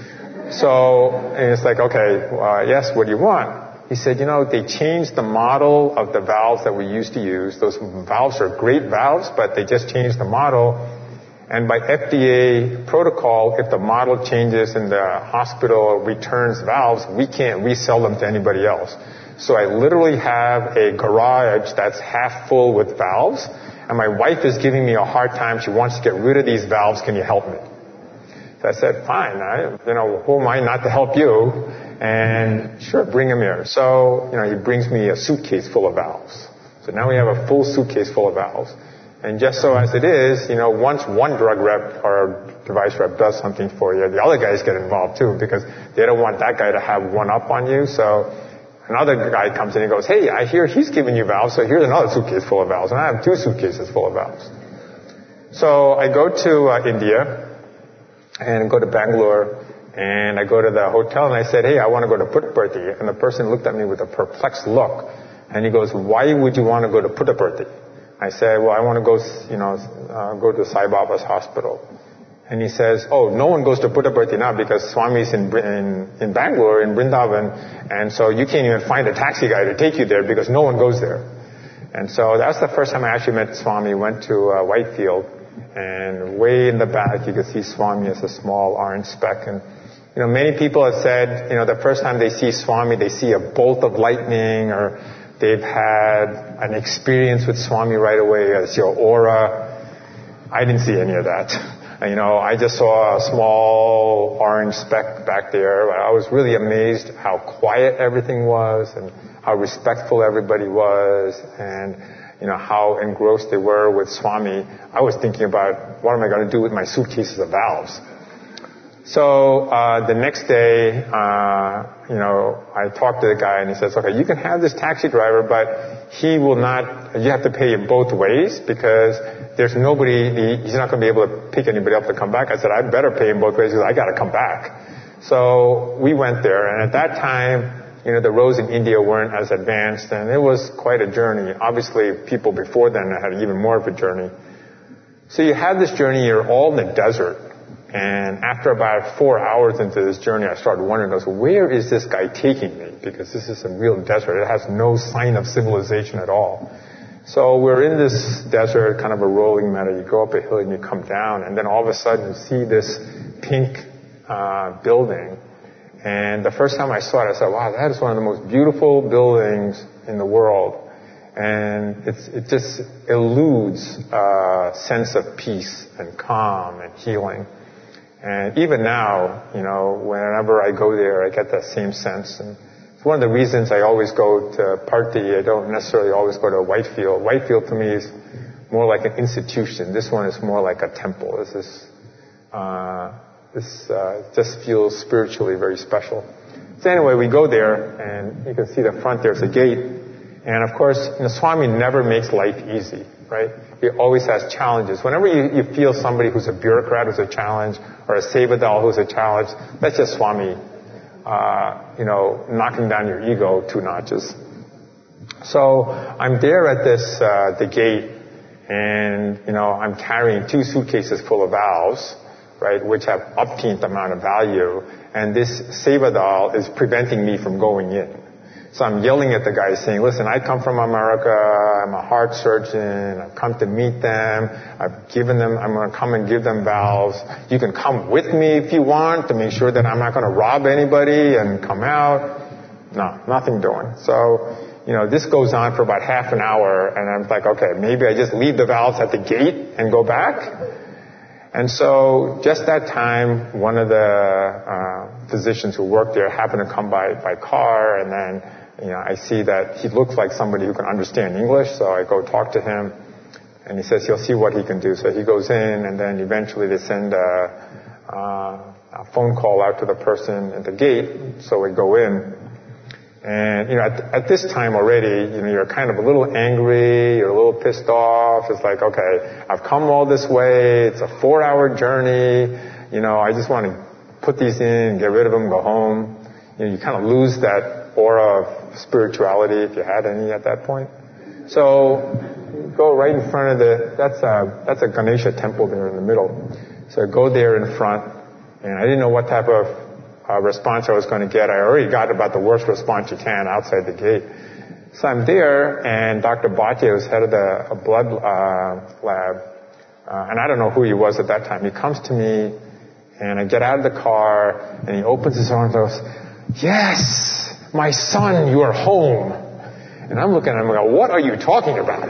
So, and it's like, okay, yes, what do you want? He said, they changed the model of the valves that we used to use. Those valves are great valves, but they just changed the model. And by FDA protocol, if the model changes and the hospital returns valves, we can't resell them to anybody else. So I literally have a garage that's half full with valves, and my wife is giving me a hard time. She wants to get rid of these valves. Can you help me? So I said, fine. Who am I not to help you? And sure, bring him here. So, he brings me a suitcase full of valves. So now we have a full suitcase full of valves. And just so as it is, once one drug rep or device rep does something for you, the other guys get involved too, because they don't want that guy to have one up on you. So another guy comes in and goes, hey, I hear he's giving you valves, so here's another suitcase full of valves. And I have 2 suitcases full of valves. So I go to India and go to Bangalore. And I go to the hotel and I said, hey, I want to go to Puttaparthi. And the person looked at me with a perplexed look. And he goes, why would you want to go to Puttaparthi? I said, well, I want to go, go to Sai Baba's hospital. And he says, oh, no one goes to Puttaparthi now because Swami's in Bangalore, in Vrindavan. And so you can't even find a taxi guy to take you there because no one goes there. And so that's the first time I actually met Swami. Went to Whitefield. And way in the back, you could see Swami as a small orange speck. And many people have said, the first time they see Swami, they see a bolt of lightning, or they've had an experience with Swami right away, as your aura. I didn't see any of that. I just saw a small orange speck back there. I was really amazed how quiet everything was and how respectful everybody was, and how engrossed they were with Swami. I was thinking about, what am I going to do with my suitcases of valves? So the next day, I talked to the guy, and he says, okay, you can have this taxi driver, but he will not, you have to pay him both ways because there's nobody, he's not going to be able to pick anybody up to come back. I said, I better pay him both ways because I got to come back. So we went there, and at that time, the roads in India weren't as advanced, and it was quite a journey. Obviously, people before then had even more of a journey. So you have this journey, you're all in the desert, and after about 4 hours into this journey, I started wondering, where is this guy taking me? Because this is a real desert. It has no sign of civilization at all. So we're in this desert, kind of a rolling meadow. You go up a hill and you come down, and then all of a sudden you see this pink building. And the first time I saw it, I said, wow, that is one of the most beautiful buildings in the world. And it just eludes a sense of peace and calm and healing. And even now, whenever I go there, I get that same sense. And it's one of the reasons I always go to Parthi. I don't necessarily always go to Whitefield. Whitefield to me is more like an institution. This one is more like a temple. This just feels spiritually very special. So anyway, we go there, and you can see the front, there's a gate. And of course, Swami never makes life easy, right? He always has challenges. Whenever you feel somebody who's a bureaucrat who's a challenge, or a Sevadal who's a challenge, that's just Swami, knocking down your ego 2 notches. So I'm there at the gate, and, I'm carrying 2 suitcases full of vows, right, which have umpteenth amount of value, and this Sevadal is preventing me from going in. So I'm yelling at the guy saying, listen, I come from America, I'm a heart surgeon, I've come to meet them, I'm going to come and give them vows. You can come with me if you want to make sure that I'm not going to rob anybody and come out. No, nothing doing. So, this goes on for about half an hour, and I'm like, okay, maybe I just leave the vows at the gate and go back. And so just that time, one of the physicians who worked there happened to come by car, and then, I see that he looks like somebody who can understand English, so I go talk to him, and he says he'll see what he can do. So he goes in, and then eventually they send a phone call out to the person at the gate, so we go in. And, at this time already, you're kind of a little angry, you're a little pissed off. It's like, okay, I've come all this way, it's a 4-hour journey, I just want to put these in, get rid of them, go home. You kind of lose that aura of spirituality if you had any at that point. So, go right in front of that's a Ganesha temple there in the middle. So I go there in front, and I didn't know what type of response I was going to get. I already got about the worst response you can outside the gate. So I'm there, and Dr. Bhatia, who's head of the blood lab, and I don't know who he was at that time, he comes to me, and I get out of the car, and he opens his arms and goes, yes, my son, you are home. And I'm looking at him and go, what are you talking about?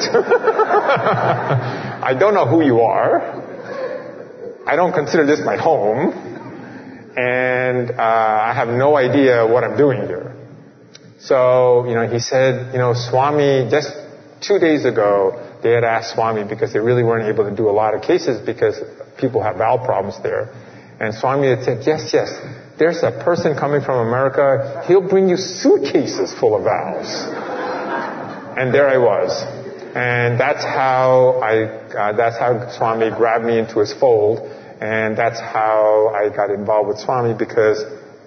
I don't know who you are. I don't consider this my home. And I have no idea what I'm doing here. So, he said, Swami, just 2 days ago, they had asked Swami because they really weren't able to do a lot of cases because people have bowel problems there. And Swami had said, yes, there's a person coming from America. He'll bring you suitcases full of vows. And there I was. And that's how Swami grabbed me into his fold. And that's how I got involved with Swami because,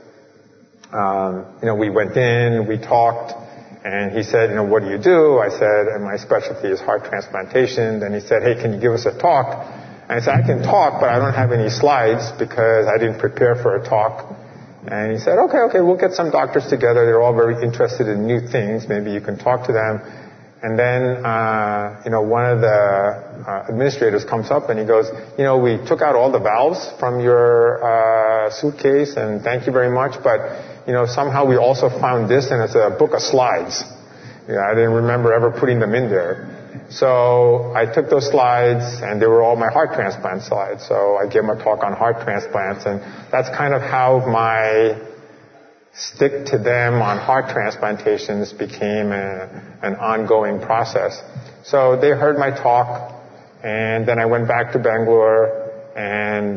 we went in, we talked, and he said, what do you do? I said, and my specialty is heart transplantation. Then he said, hey, can you give us a talk? And I said, I can talk, but I don't have any slides because I didn't prepare for a talk. And he said, okay, we'll get some doctors together. They're all very interested in new things. Maybe you can talk to them. And then, one of the administrators comes up and he goes, we took out all the valves from your suitcase and thank you very much, but, somehow we also found this and it's a book of slides. I didn't remember ever putting them in there. So I took those slides and they were all my heart transplant slides. So I gave him a talk on heart transplants, and that's kind of how my stick to them on heart transplantations became an ongoing process. So they heard my talk, and then I went back to Bangalore, and,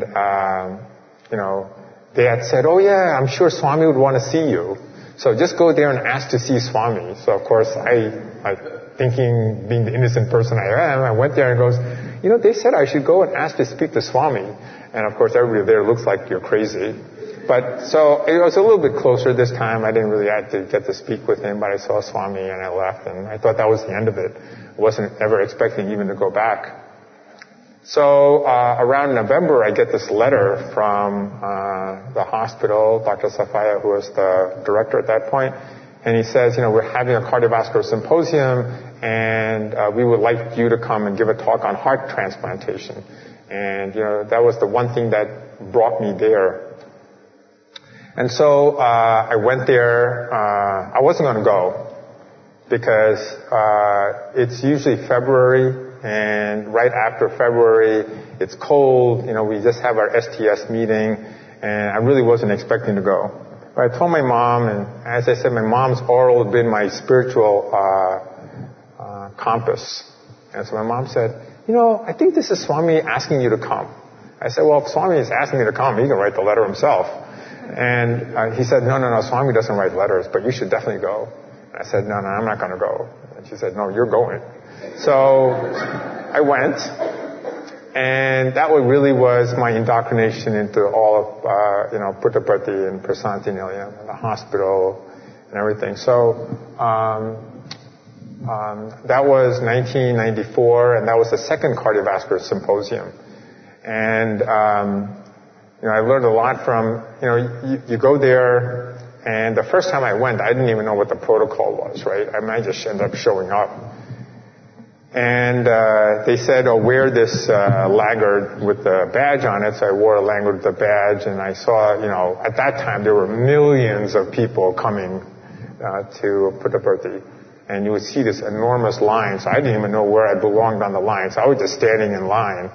they had said, oh yeah, I'm sure Swami would want to see you. So just go there and ask to see Swami. So of course I thinking, being the innocent person I am, I went there and goes, they said I should go and ask to speak to Swami. And of course everybody there looks like you're crazy. But so it was a little bit closer this time. I didn't really have to get to speak with him, but I saw Swami and I left, and I thought that was the end of it. I wasn't ever expecting even to go back. So around November, I get this letter from the hospital, Dr. Safaya, who was the director at that point, and he says, we're having a cardiovascular symposium, and we would like you to come and give a talk on heart transplantation. And, that was the one thing that brought me there. And so I went there. I wasn't going to go because it's usually February, and right after February, it's cold. We just have our STS meeting, and I really wasn't expecting to go. But I told my mom, and as I said, my mom's oral had been my spiritual compass. And so my mom said, I think this is Swami asking you to come. I said, well, if Swami is asking me to come, he can write the letter himself. And he said, no, Swami doesn't write letters, but you should definitely go. And I said, no, I'm not going to go. And she said, no, you're going. So I went, and that really was my indoctrination into all of, Puttaparthi and Prasanthi Nilayam and the hospital and everything. So that was 1994, and that was the second cardiovascular symposium. And I learned a lot from, you go there, and the first time I went, I didn't even know what the protocol was, right? I just ended up showing up. And they said, wear this lanyard with the badge on it. So I wore a lanyard with the badge, and I saw, at that time there were millions of people coming to Puttaparthi. And you would see this enormous line, so I didn't even know where I belonged on the line. So I was just standing in line.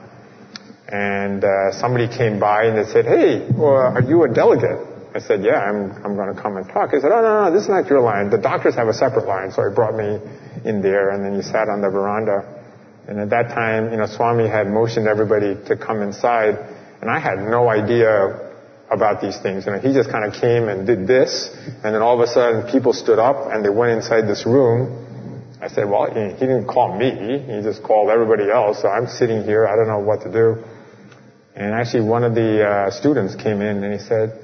And somebody came by and they said, hey, are you a delegate? I said, yeah, I'm going to come and talk. He said, oh, no, this is not your line. The doctors have a separate line. So he brought me in there, and then he sat on the veranda. And at that time, Swami had motioned everybody to come inside, and I had no idea about these things. He just kind of came and did this, and then all of a sudden people stood up and they went inside this room. I said, well, he didn't call me. He just called everybody else. So I'm sitting here. I don't know what to do. And actually one of the students came in and he said,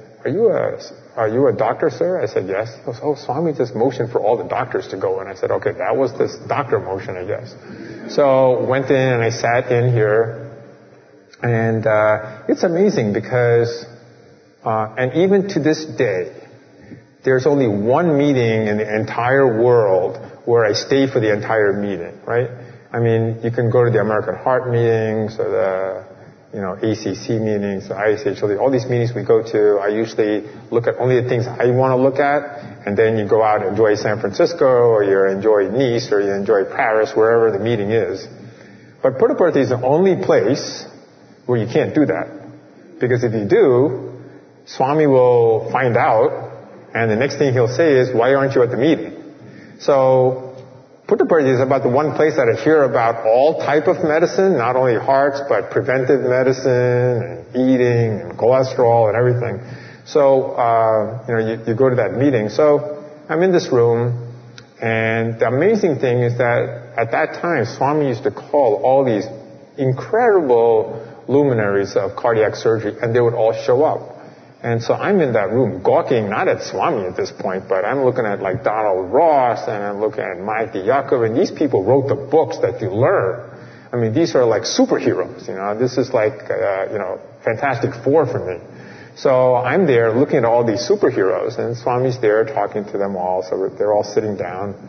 are you a doctor, sir? I said, yes. He goes, Swami just motioned for all the doctors to go. And I said, okay, that was this doctor motion, I guess. So went in and I sat in here. And it's amazing because, and even to this day, there's only one meeting in the entire world where I stay for the entire meeting, right? I mean, you can go to the American Heart meetings or the ACC meetings, the ISHLD, all these meetings we go to, I usually look at only the things I want to look at, and then you go out and enjoy San Francisco, or you enjoy Nice, or you enjoy Paris, wherever the meeting is. But Puttaparthi is the only place where you can't do that. Because if you do, Swami will find out, and the next thing he'll say is, why aren't you at the meeting? So Puttaparthi is about the one place that I hear about all type of medicine, not only hearts, but preventive medicine and eating and cholesterol and everything. So, you go to that meeting. So I'm in this room, and the amazing thing is that at that time, Swami used to call all these incredible luminaries of cardiac surgery, and they would all show up. And so I'm in that room gawking, not at Swami at this point, but I'm looking at like Donald Ross, and I'm looking at Maiti Yaakov, and these people wrote the books that you learn. I mean, these are like superheroes, This is like, Fantastic Four for me. So I'm there looking at all these superheroes, and Swami's there talking to them all, so they're all sitting down.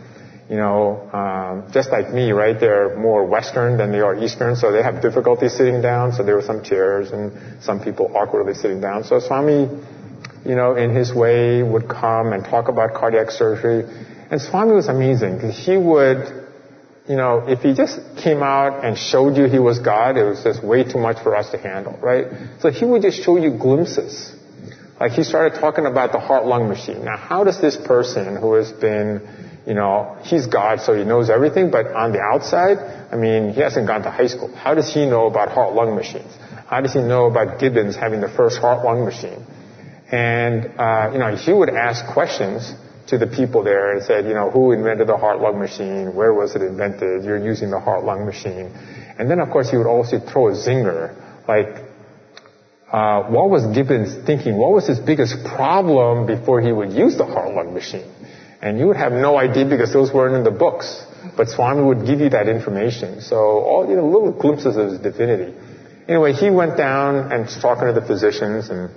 Just like me, right? They're more Western than they are Eastern, so they have difficulty sitting down. So there were some chairs and some people awkwardly sitting down. So Swami, in his way would come and talk about cardiac surgery. And Swami was amazing because he would, if he just came out and showed you he was God, it was just way too much for us to handle, right? So he would just show you glimpses. Like he started talking about the heart-lung machine. Now, how does this person who has been he's God, so he knows everything, but on the outside, he hasn't gone to high school. How does he know about heart-lung machines? How does he know about Gibbons having the first heart-lung machine? And, he would ask questions to the people there and said, who invented the heart-lung machine? Where was it invented? You're using the heart-lung machine. And then, of course, he would also throw a zinger, like, what was Gibbons thinking? What was his biggest problem before he would use the heart-lung machine? And you would have no idea because those weren't in the books. But Swami would give you that information. So all, little glimpses of his divinity. Anyway, he went down and was talking to the physicians, and,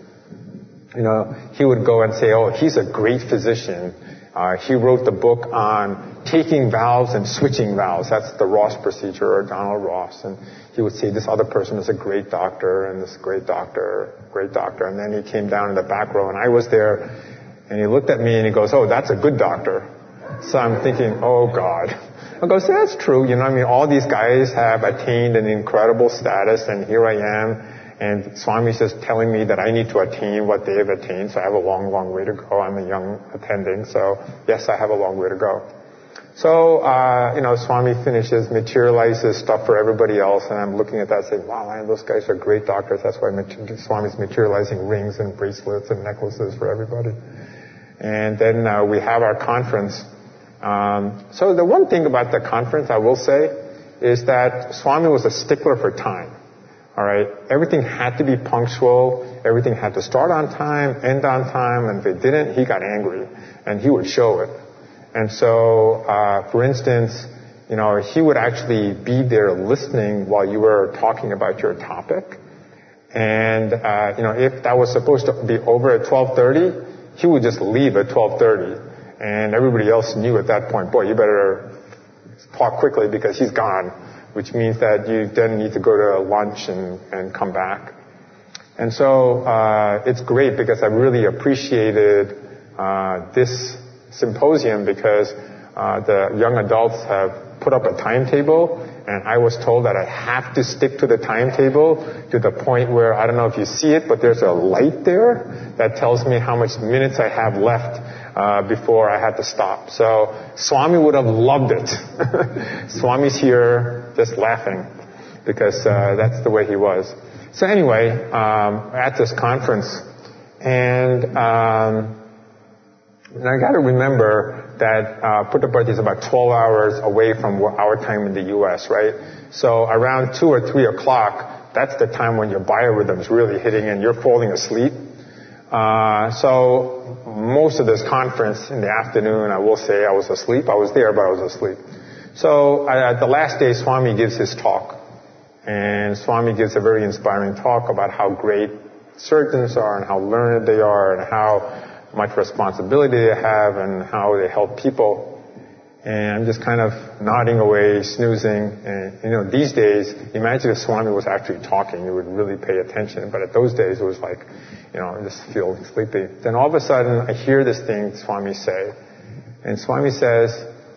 he would go and say, oh, he's a great physician. He wrote the book on taking valves and switching valves. That's the Ross procedure, or Donald Ross. And he would say, this other person is a great doctor, and this great doctor. And then he came down in the back row, and I was there, and he looked at me, and he goes, oh, that's a good doctor. So I'm thinking, oh, God. I go, so that's true. All these guys have attained an incredible status, and here I am. And Swami's just telling me that I need to attain what they have attained, so I have a long, long way to go. I'm a young attending, so yes, I have a long way to go. So, Swami finishes, materializes stuff for everybody else, and I'm looking at that saying, wow, man, those guys are great doctors. That's why Swami's materializing rings and bracelets and necklaces for everybody. And then we have our conference. So the one thing about the conference, I will say, is that Swami was a stickler for time. All right? Everything had to be punctual. Everything had to start on time, end on time, and if it didn't, he got angry, and he would show it. And so, for instance, he would actually be there listening while you were talking about your topic. And, if that was supposed to be over at 12:30, he would just leave at 12:30. And everybody else knew at that point, boy, you better talk quickly because he's gone, which means that you then need to go to lunch and come back. And so it's great because I really appreciated this symposium because the young adults have put up a timetable, and I was told that I have to stick to the timetable to the point where, I don't know if you see it, but there's a light there that tells me how much minutes I have left before I had to stop. So Swami would have loved it. Swami's here just laughing because that's the way he was. So anyway, at this conference, and I got to remember that Puttaparthi is about 12 hours away from our time in the U.S., right? So around 2 or 3 o'clock, that's the time when your biorhythm is really hitting and you're falling asleep. So most of this conference in the afternoon, I will say I was asleep. I was there, but I was asleep. So the last day, Swami gives his talk. And Swami gives a very inspiring talk about how great surgeons are and how learned they are and how much responsibility they have and how they help people. And I'm just kind of nodding away, snoozing. And, these days, imagine if Swami was actually talking, you would really pay attention. But at those days, it was like, I just feel sleepy. Then all of a sudden, I hear this thing Swami say. And Swami says,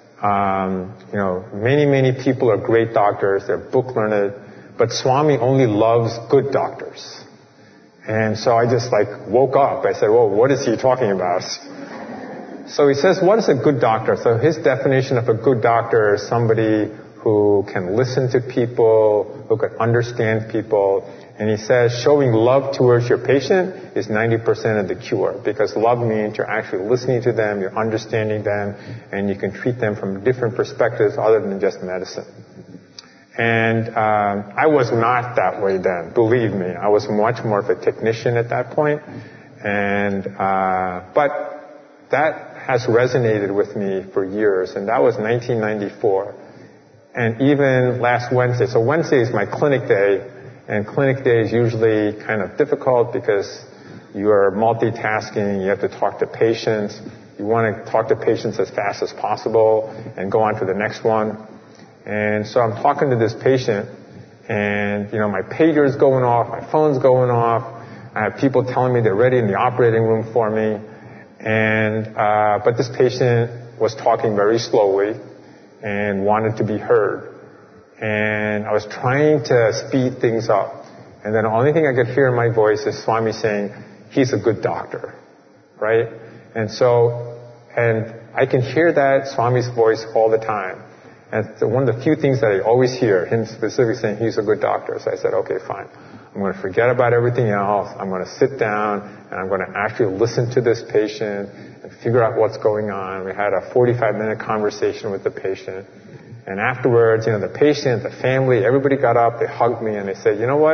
many, many people are great doctors. They're book learned. But Swami only loves good doctors. And so I just woke up. I said, well, what is he talking about? So he says, what is a good doctor? So his definition of a good doctor is somebody who can listen to people, who can understand people. And he says showing love towards your patient is 90% of the cure, because love means you're actually listening to them, you're understanding them, and you can treat them from different perspectives other than just medicine. And I was not that way then, believe me. I was much more of a technician at that point. And but that has resonated with me for years, and that was 1994. And even last Wednesday, so Wednesday is my clinic day, and clinic day is usually kind of difficult because you are multitasking, you have to talk to patients, you want to talk to patients as fast as possible and go on to the next one. And so I'm talking to this patient, and, my pager is going off, my phone's going off, I have people telling me they're ready in the operating room for me, and, but this patient was talking very slowly and wanted to be heard. And I was trying to speed things up. And then the only thing I could hear in my voice is Swami saying, he's a good doctor, right? And so, and I can hear that Swami's voice all the time. And it's one of the few things that I always hear, him specifically saying he's a good doctor. So I said, okay, fine. I'm going to forget about everything else. I'm going to sit down and I'm going to actually listen to this patient and figure out what's going on. We had a 45-minute conversation with the patient. And afterwards, the patient, the family, everybody got up, they hugged me, and they said, you know what?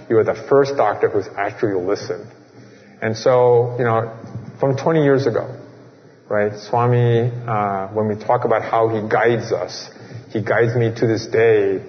you are the first doctor who's actually listened. And so, from 20 years ago, right, Swami, when we talk about how he guides us, he guides me to this day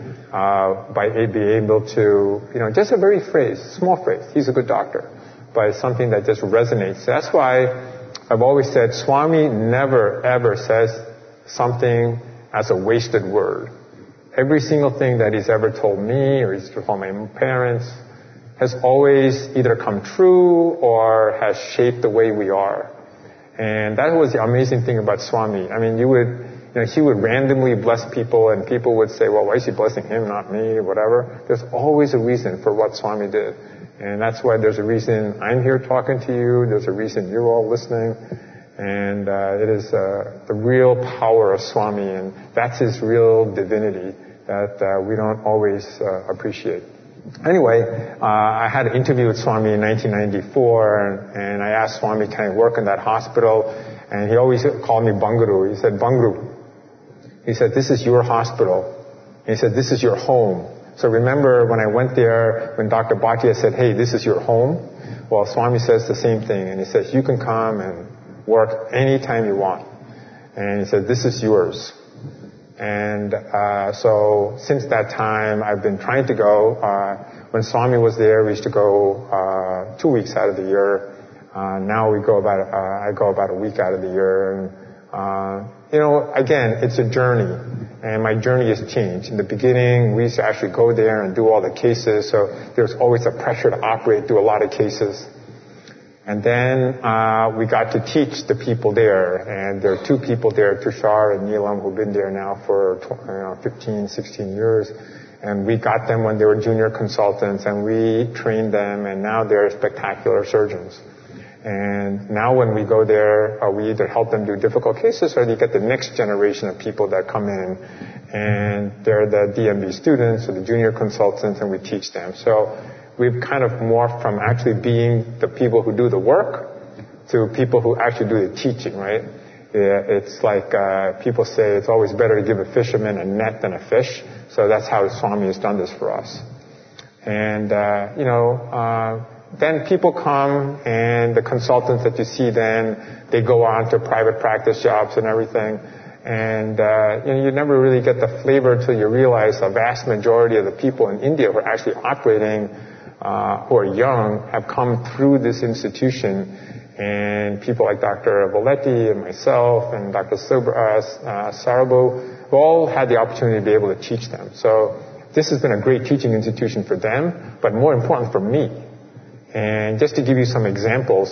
by being able to, just a very small phrase. He's a good doctor, but it's something that just resonates. That's why I've always said Swami never ever says something as a wasted word. Every single thing that he's ever told me or he's told my parents has always either come true or has shaped the way we are. And that was the amazing thing about Swami. I mean, he would randomly bless people and people would say, well, why is he blessing him, not me, or whatever. There's always a reason for what Swami did. And that's why there's a reason I'm here talking to you. There's a reason you're all listening. And it is the real power of Swami, and that's his real divinity that we don't always appreciate. Anyway, I had an interview with Swami in 1994, and I asked Swami, can I work in that hospital? And he always called me Banguru. He said, Banguru. He said, this is your hospital. And he said, this is your home. So remember when I went there, when Dr. Bhatia said, hey, this is your home? Well, Swami says the same thing. And he says, you can come and work anytime you want. And he said, this is yours. And so since that time, I've been trying to go. When Swami was there, we used to go 2 weeks out of the year. Now I go about a week out of the year. And, again, it's a journey. And my journey has changed. In the beginning, we used to actually go there and do all the cases. So there's always a pressure to operate, do a lot of cases. And then we got to teach the people there. And there are two people there, Tushar and Neelam, who've been there now for 15, 16 years. And we got them when they were junior consultants, and we trained them, and now they're spectacular surgeons. And now when we go there, we either help them do difficult cases or they get the next generation of people that come in. And they're the DMB students or the junior consultants, and we teach them. So we've kind of morphed from actually being the people who do the work to people who actually do the teaching, right? It's like people say it's always better to give a fisherman a net than a fish. So that's how Swami has done this for us. And, then people come, and the consultants that you see then, they go on to private practice jobs and everything. And, you never really get the flavor until you realize a vast majority of the people in India who are actually operating, who are young, have come through this institution. And people like Dr. Voletti and myself and Dr. Sarabu, all had the opportunity to be able to teach them. So this has been a great teaching institution for them, but more important for me. And just to give you some examples,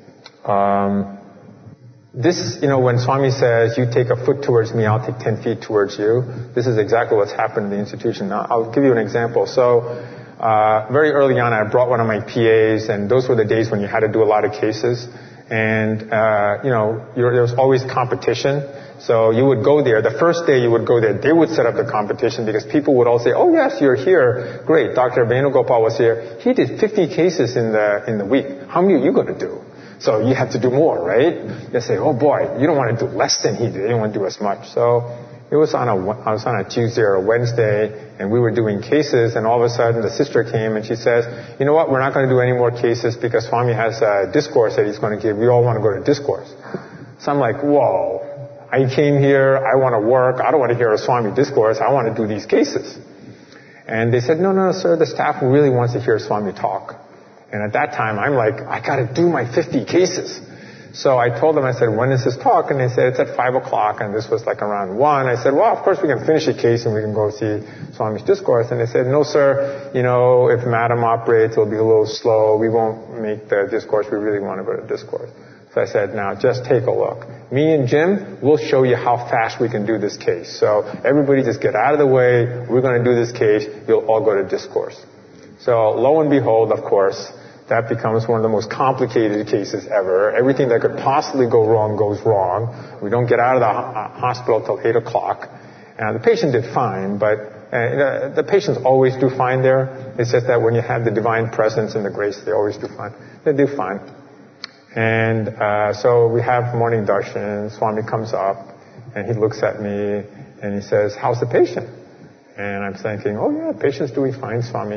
when Swami says, you take a foot towards me, I'll take 10 feet towards you, this is exactly what's happened in the institution. Now, I'll give you an example. So, very early on, I brought one of my PAs, and those were the days when you had to do a lot of cases. And, there was always competition. So you would go there. The first day you would go there, they would set up the competition because people would all say, oh yes, you're here. Great. Dr. Venugopal was here. He did 50 cases in the week. How many are you going to do? So you have to do more, right? They say, oh boy, you don't want to do less than he did. You don't want to do as much. So I was on a Tuesday or a Wednesday, and we were doing cases, and all of a sudden the sister came and she says, you know what, we're not going to do any more cases because Swami has a discourse that he's going to give. We all want to go to discourse. So I'm like, whoa. I came here, I want to work, I don't want to hear a Swami discourse, I want to do these cases. And they said, no, sir, the staff really wants to hear Swami talk. And at that time, I'm like, I got to do my 50 cases. So I told them, I said, when is this talk? And they said, it's at 5 o'clock, and this was like around 1. I said, well, of course we can finish a case and we can go see Swami's discourse. And they said, no, sir, if Madam operates, it'll be a little slow, we won't make the discourse, we really want to go to discourse. So I said, now just take a look. Me and Jim, we'll show you how fast we can do this case. So everybody just get out of the way. We're going to do this case. You'll all go to discourse. So lo and behold, of course, that becomes one of the most complicated cases ever. Everything that could possibly go wrong goes wrong. We don't get out of the hospital till 8 o'clock. And the patient did fine, but the patients always do fine there. It's just that when you have the divine presence and the grace, they always do fine. They do fine. And so we have morning darshan. Swami comes up, and he looks at me, and he says, how's the patient? And I'm thinking, oh yeah, patient's doing fine, Swami.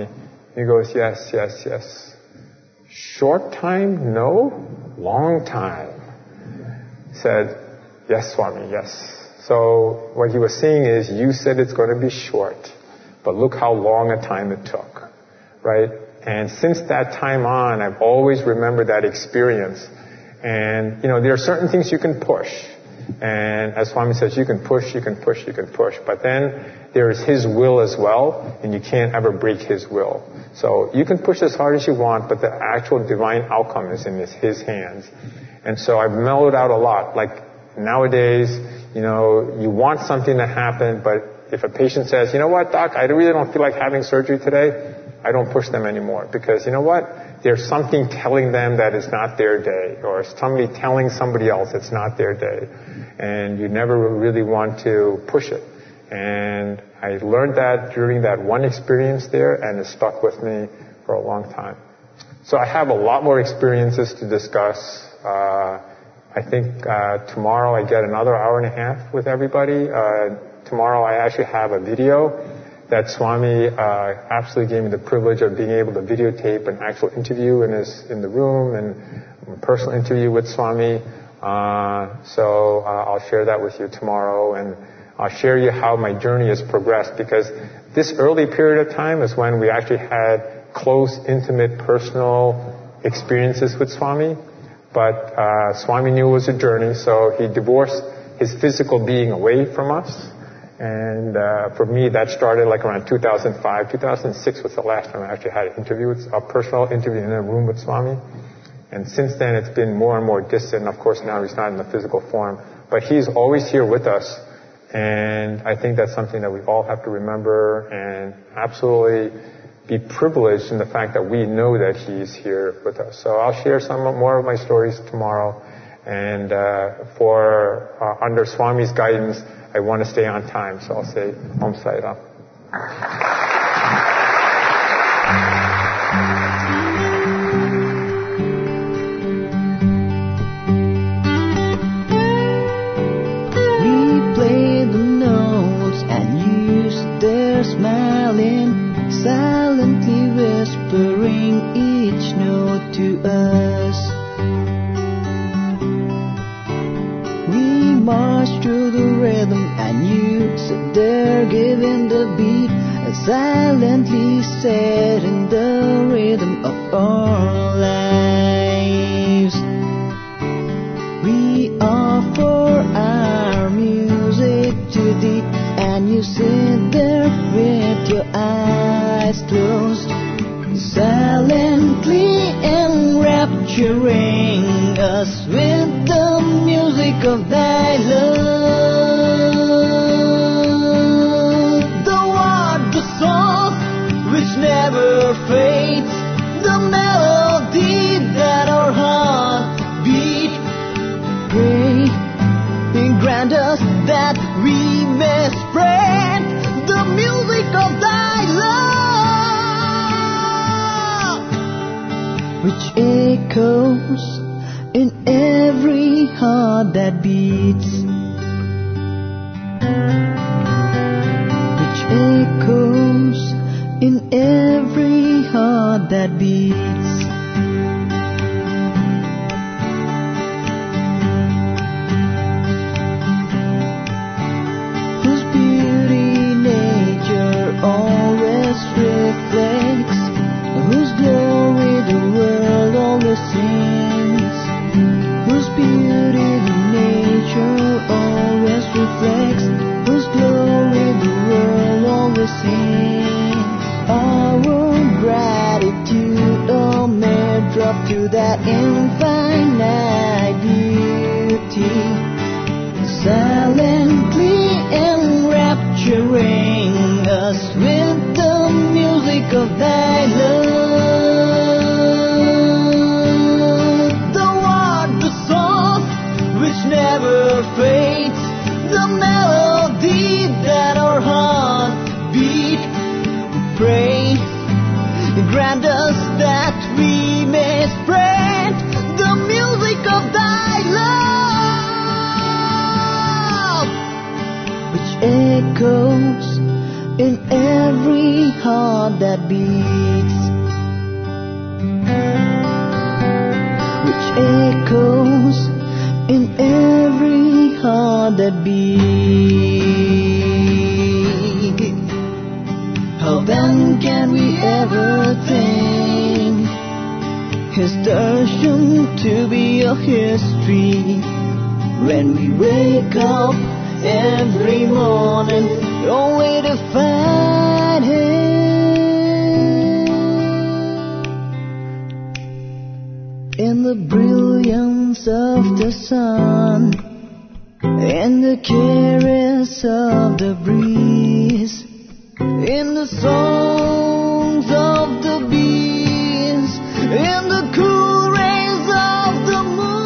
He goes, yes, yes, yes. Short time? No. Long time. Said, yes, Swami, yes. So what he was saying is, you said it's going to be short, but look how long a time it took, right? And since that time on, I've always remembered that experience. And, there are certain things you can push. And as Swami says, you can push, you can push, you can push. But then there is His will as well, and you can't ever break His will. So you can push as hard as you want, but the actual divine outcome is in His hands. And so I've mellowed out a lot. Like nowadays, you want something to happen, but if a patient says, you know what, doc, I really don't feel like having surgery today, I don't push them anymore. Because you know what? There's something telling them that it's not their day, or somebody telling somebody else it's not their day. And you never really want to push it. And I learned that during that one experience there, and it stuck with me for a long time. So I have a lot more experiences to discuss. I think tomorrow I get another hour and a half with everybody. Tomorrow I actually have a video that Swami absolutely gave me the privilege of being able to videotape an actual interview in the room, and a personal interview with Swami. So I'll share that with you tomorrow, and I'll share you how my journey has progressed, because this early period of time is when we actually had close, intimate, personal experiences with Swami. But Swami knew it was a journey, so he divorced his physical being away from us. And for me, that started like around 2005. 2006 was the last time I actually had a personal interview in a room with Swami. And since then, it's been more and more distant. Of course, now he's not in the physical form. But he's always here with us. And I think that's something that we all have to remember and absolutely be privileged in the fact that we know that he's here with us. So I'll share some more of my stories tomorrow. And under Swami's guidance, I want to stay on time. So I'll say Om Sai Ram. Smiling, silently whispering each note to us. We marched through the rhythm and you stood there giving the beat, silently setting the rhythm of our lives. We offer our music to thee, and you sit there with your eyes closed, silently enrapturing us with the music of thy love. The word, the song which never fades, the melody that our heart beat. Pray, grant us that we may spread the music of thy love, which echoes in every heart that beats, which echoes in every heart that beats. Always reflects, whose glory the world always sings, whose beauty the nature always reflects, whose glory the world always sings. Our gratitude, oh, may drop to that infinite beauty, silently enrapturing us with the music of thy love. The word, the song which never fades, the melody that our heart beat. Pray, grant us that we may spread the music of thy love, which echoes in every heart that beats. heart that beats. How then can we ever think history to be a history when we wake up every morning only to find him in the brilliance of the sun, in the caress of the breeze, in the songs of the bees, in the cool rays of the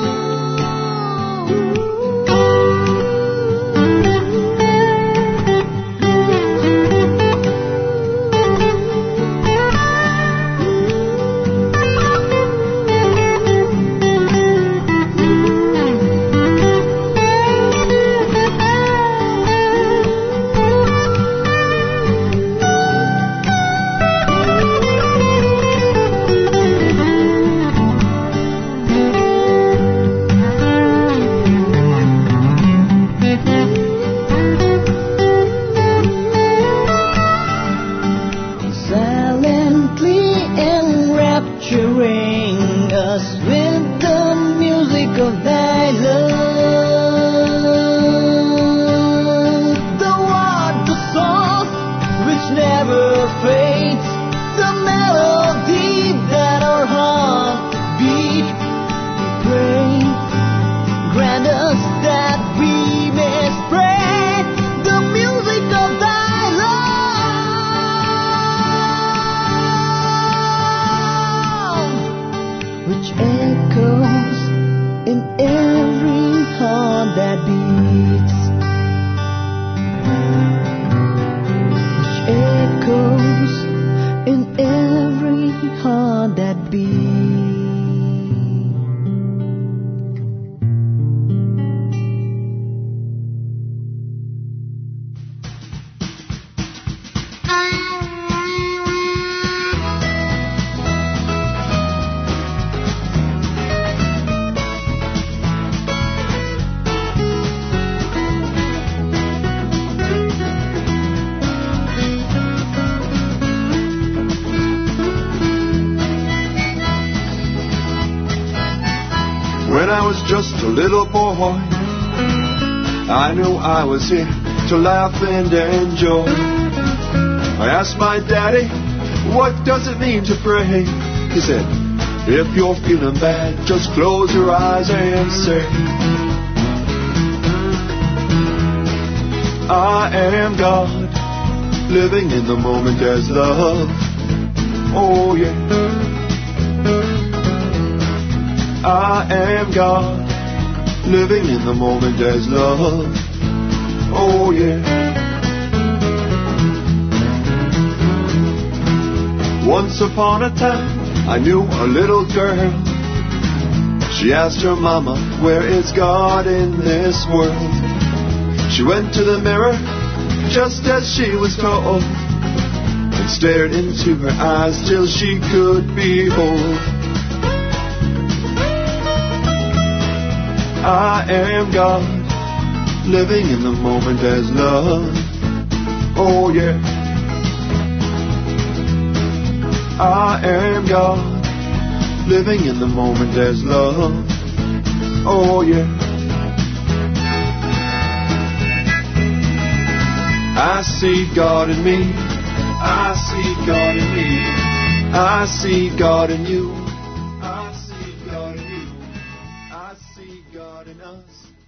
When I was just a little boy, I knew I was here to laugh and enjoy. I asked my daddy, what does it mean to pray? He said, if you're feeling bad, just close your eyes and say, I am God, living in the moment as love. Oh yeah. I am God, living in the moment as love. Oh yeah. Once upon a time, I knew a little girl. She asked her mama, where is God in this world? She went to the mirror, just as she was told, and stared into her eyes till she could behold. I am God, living in the moment as love. Oh yeah. I am God, living in the moment as love. Oh yeah. I see God in me. I see God in me. I see God in you. I see God in you. I see God in us.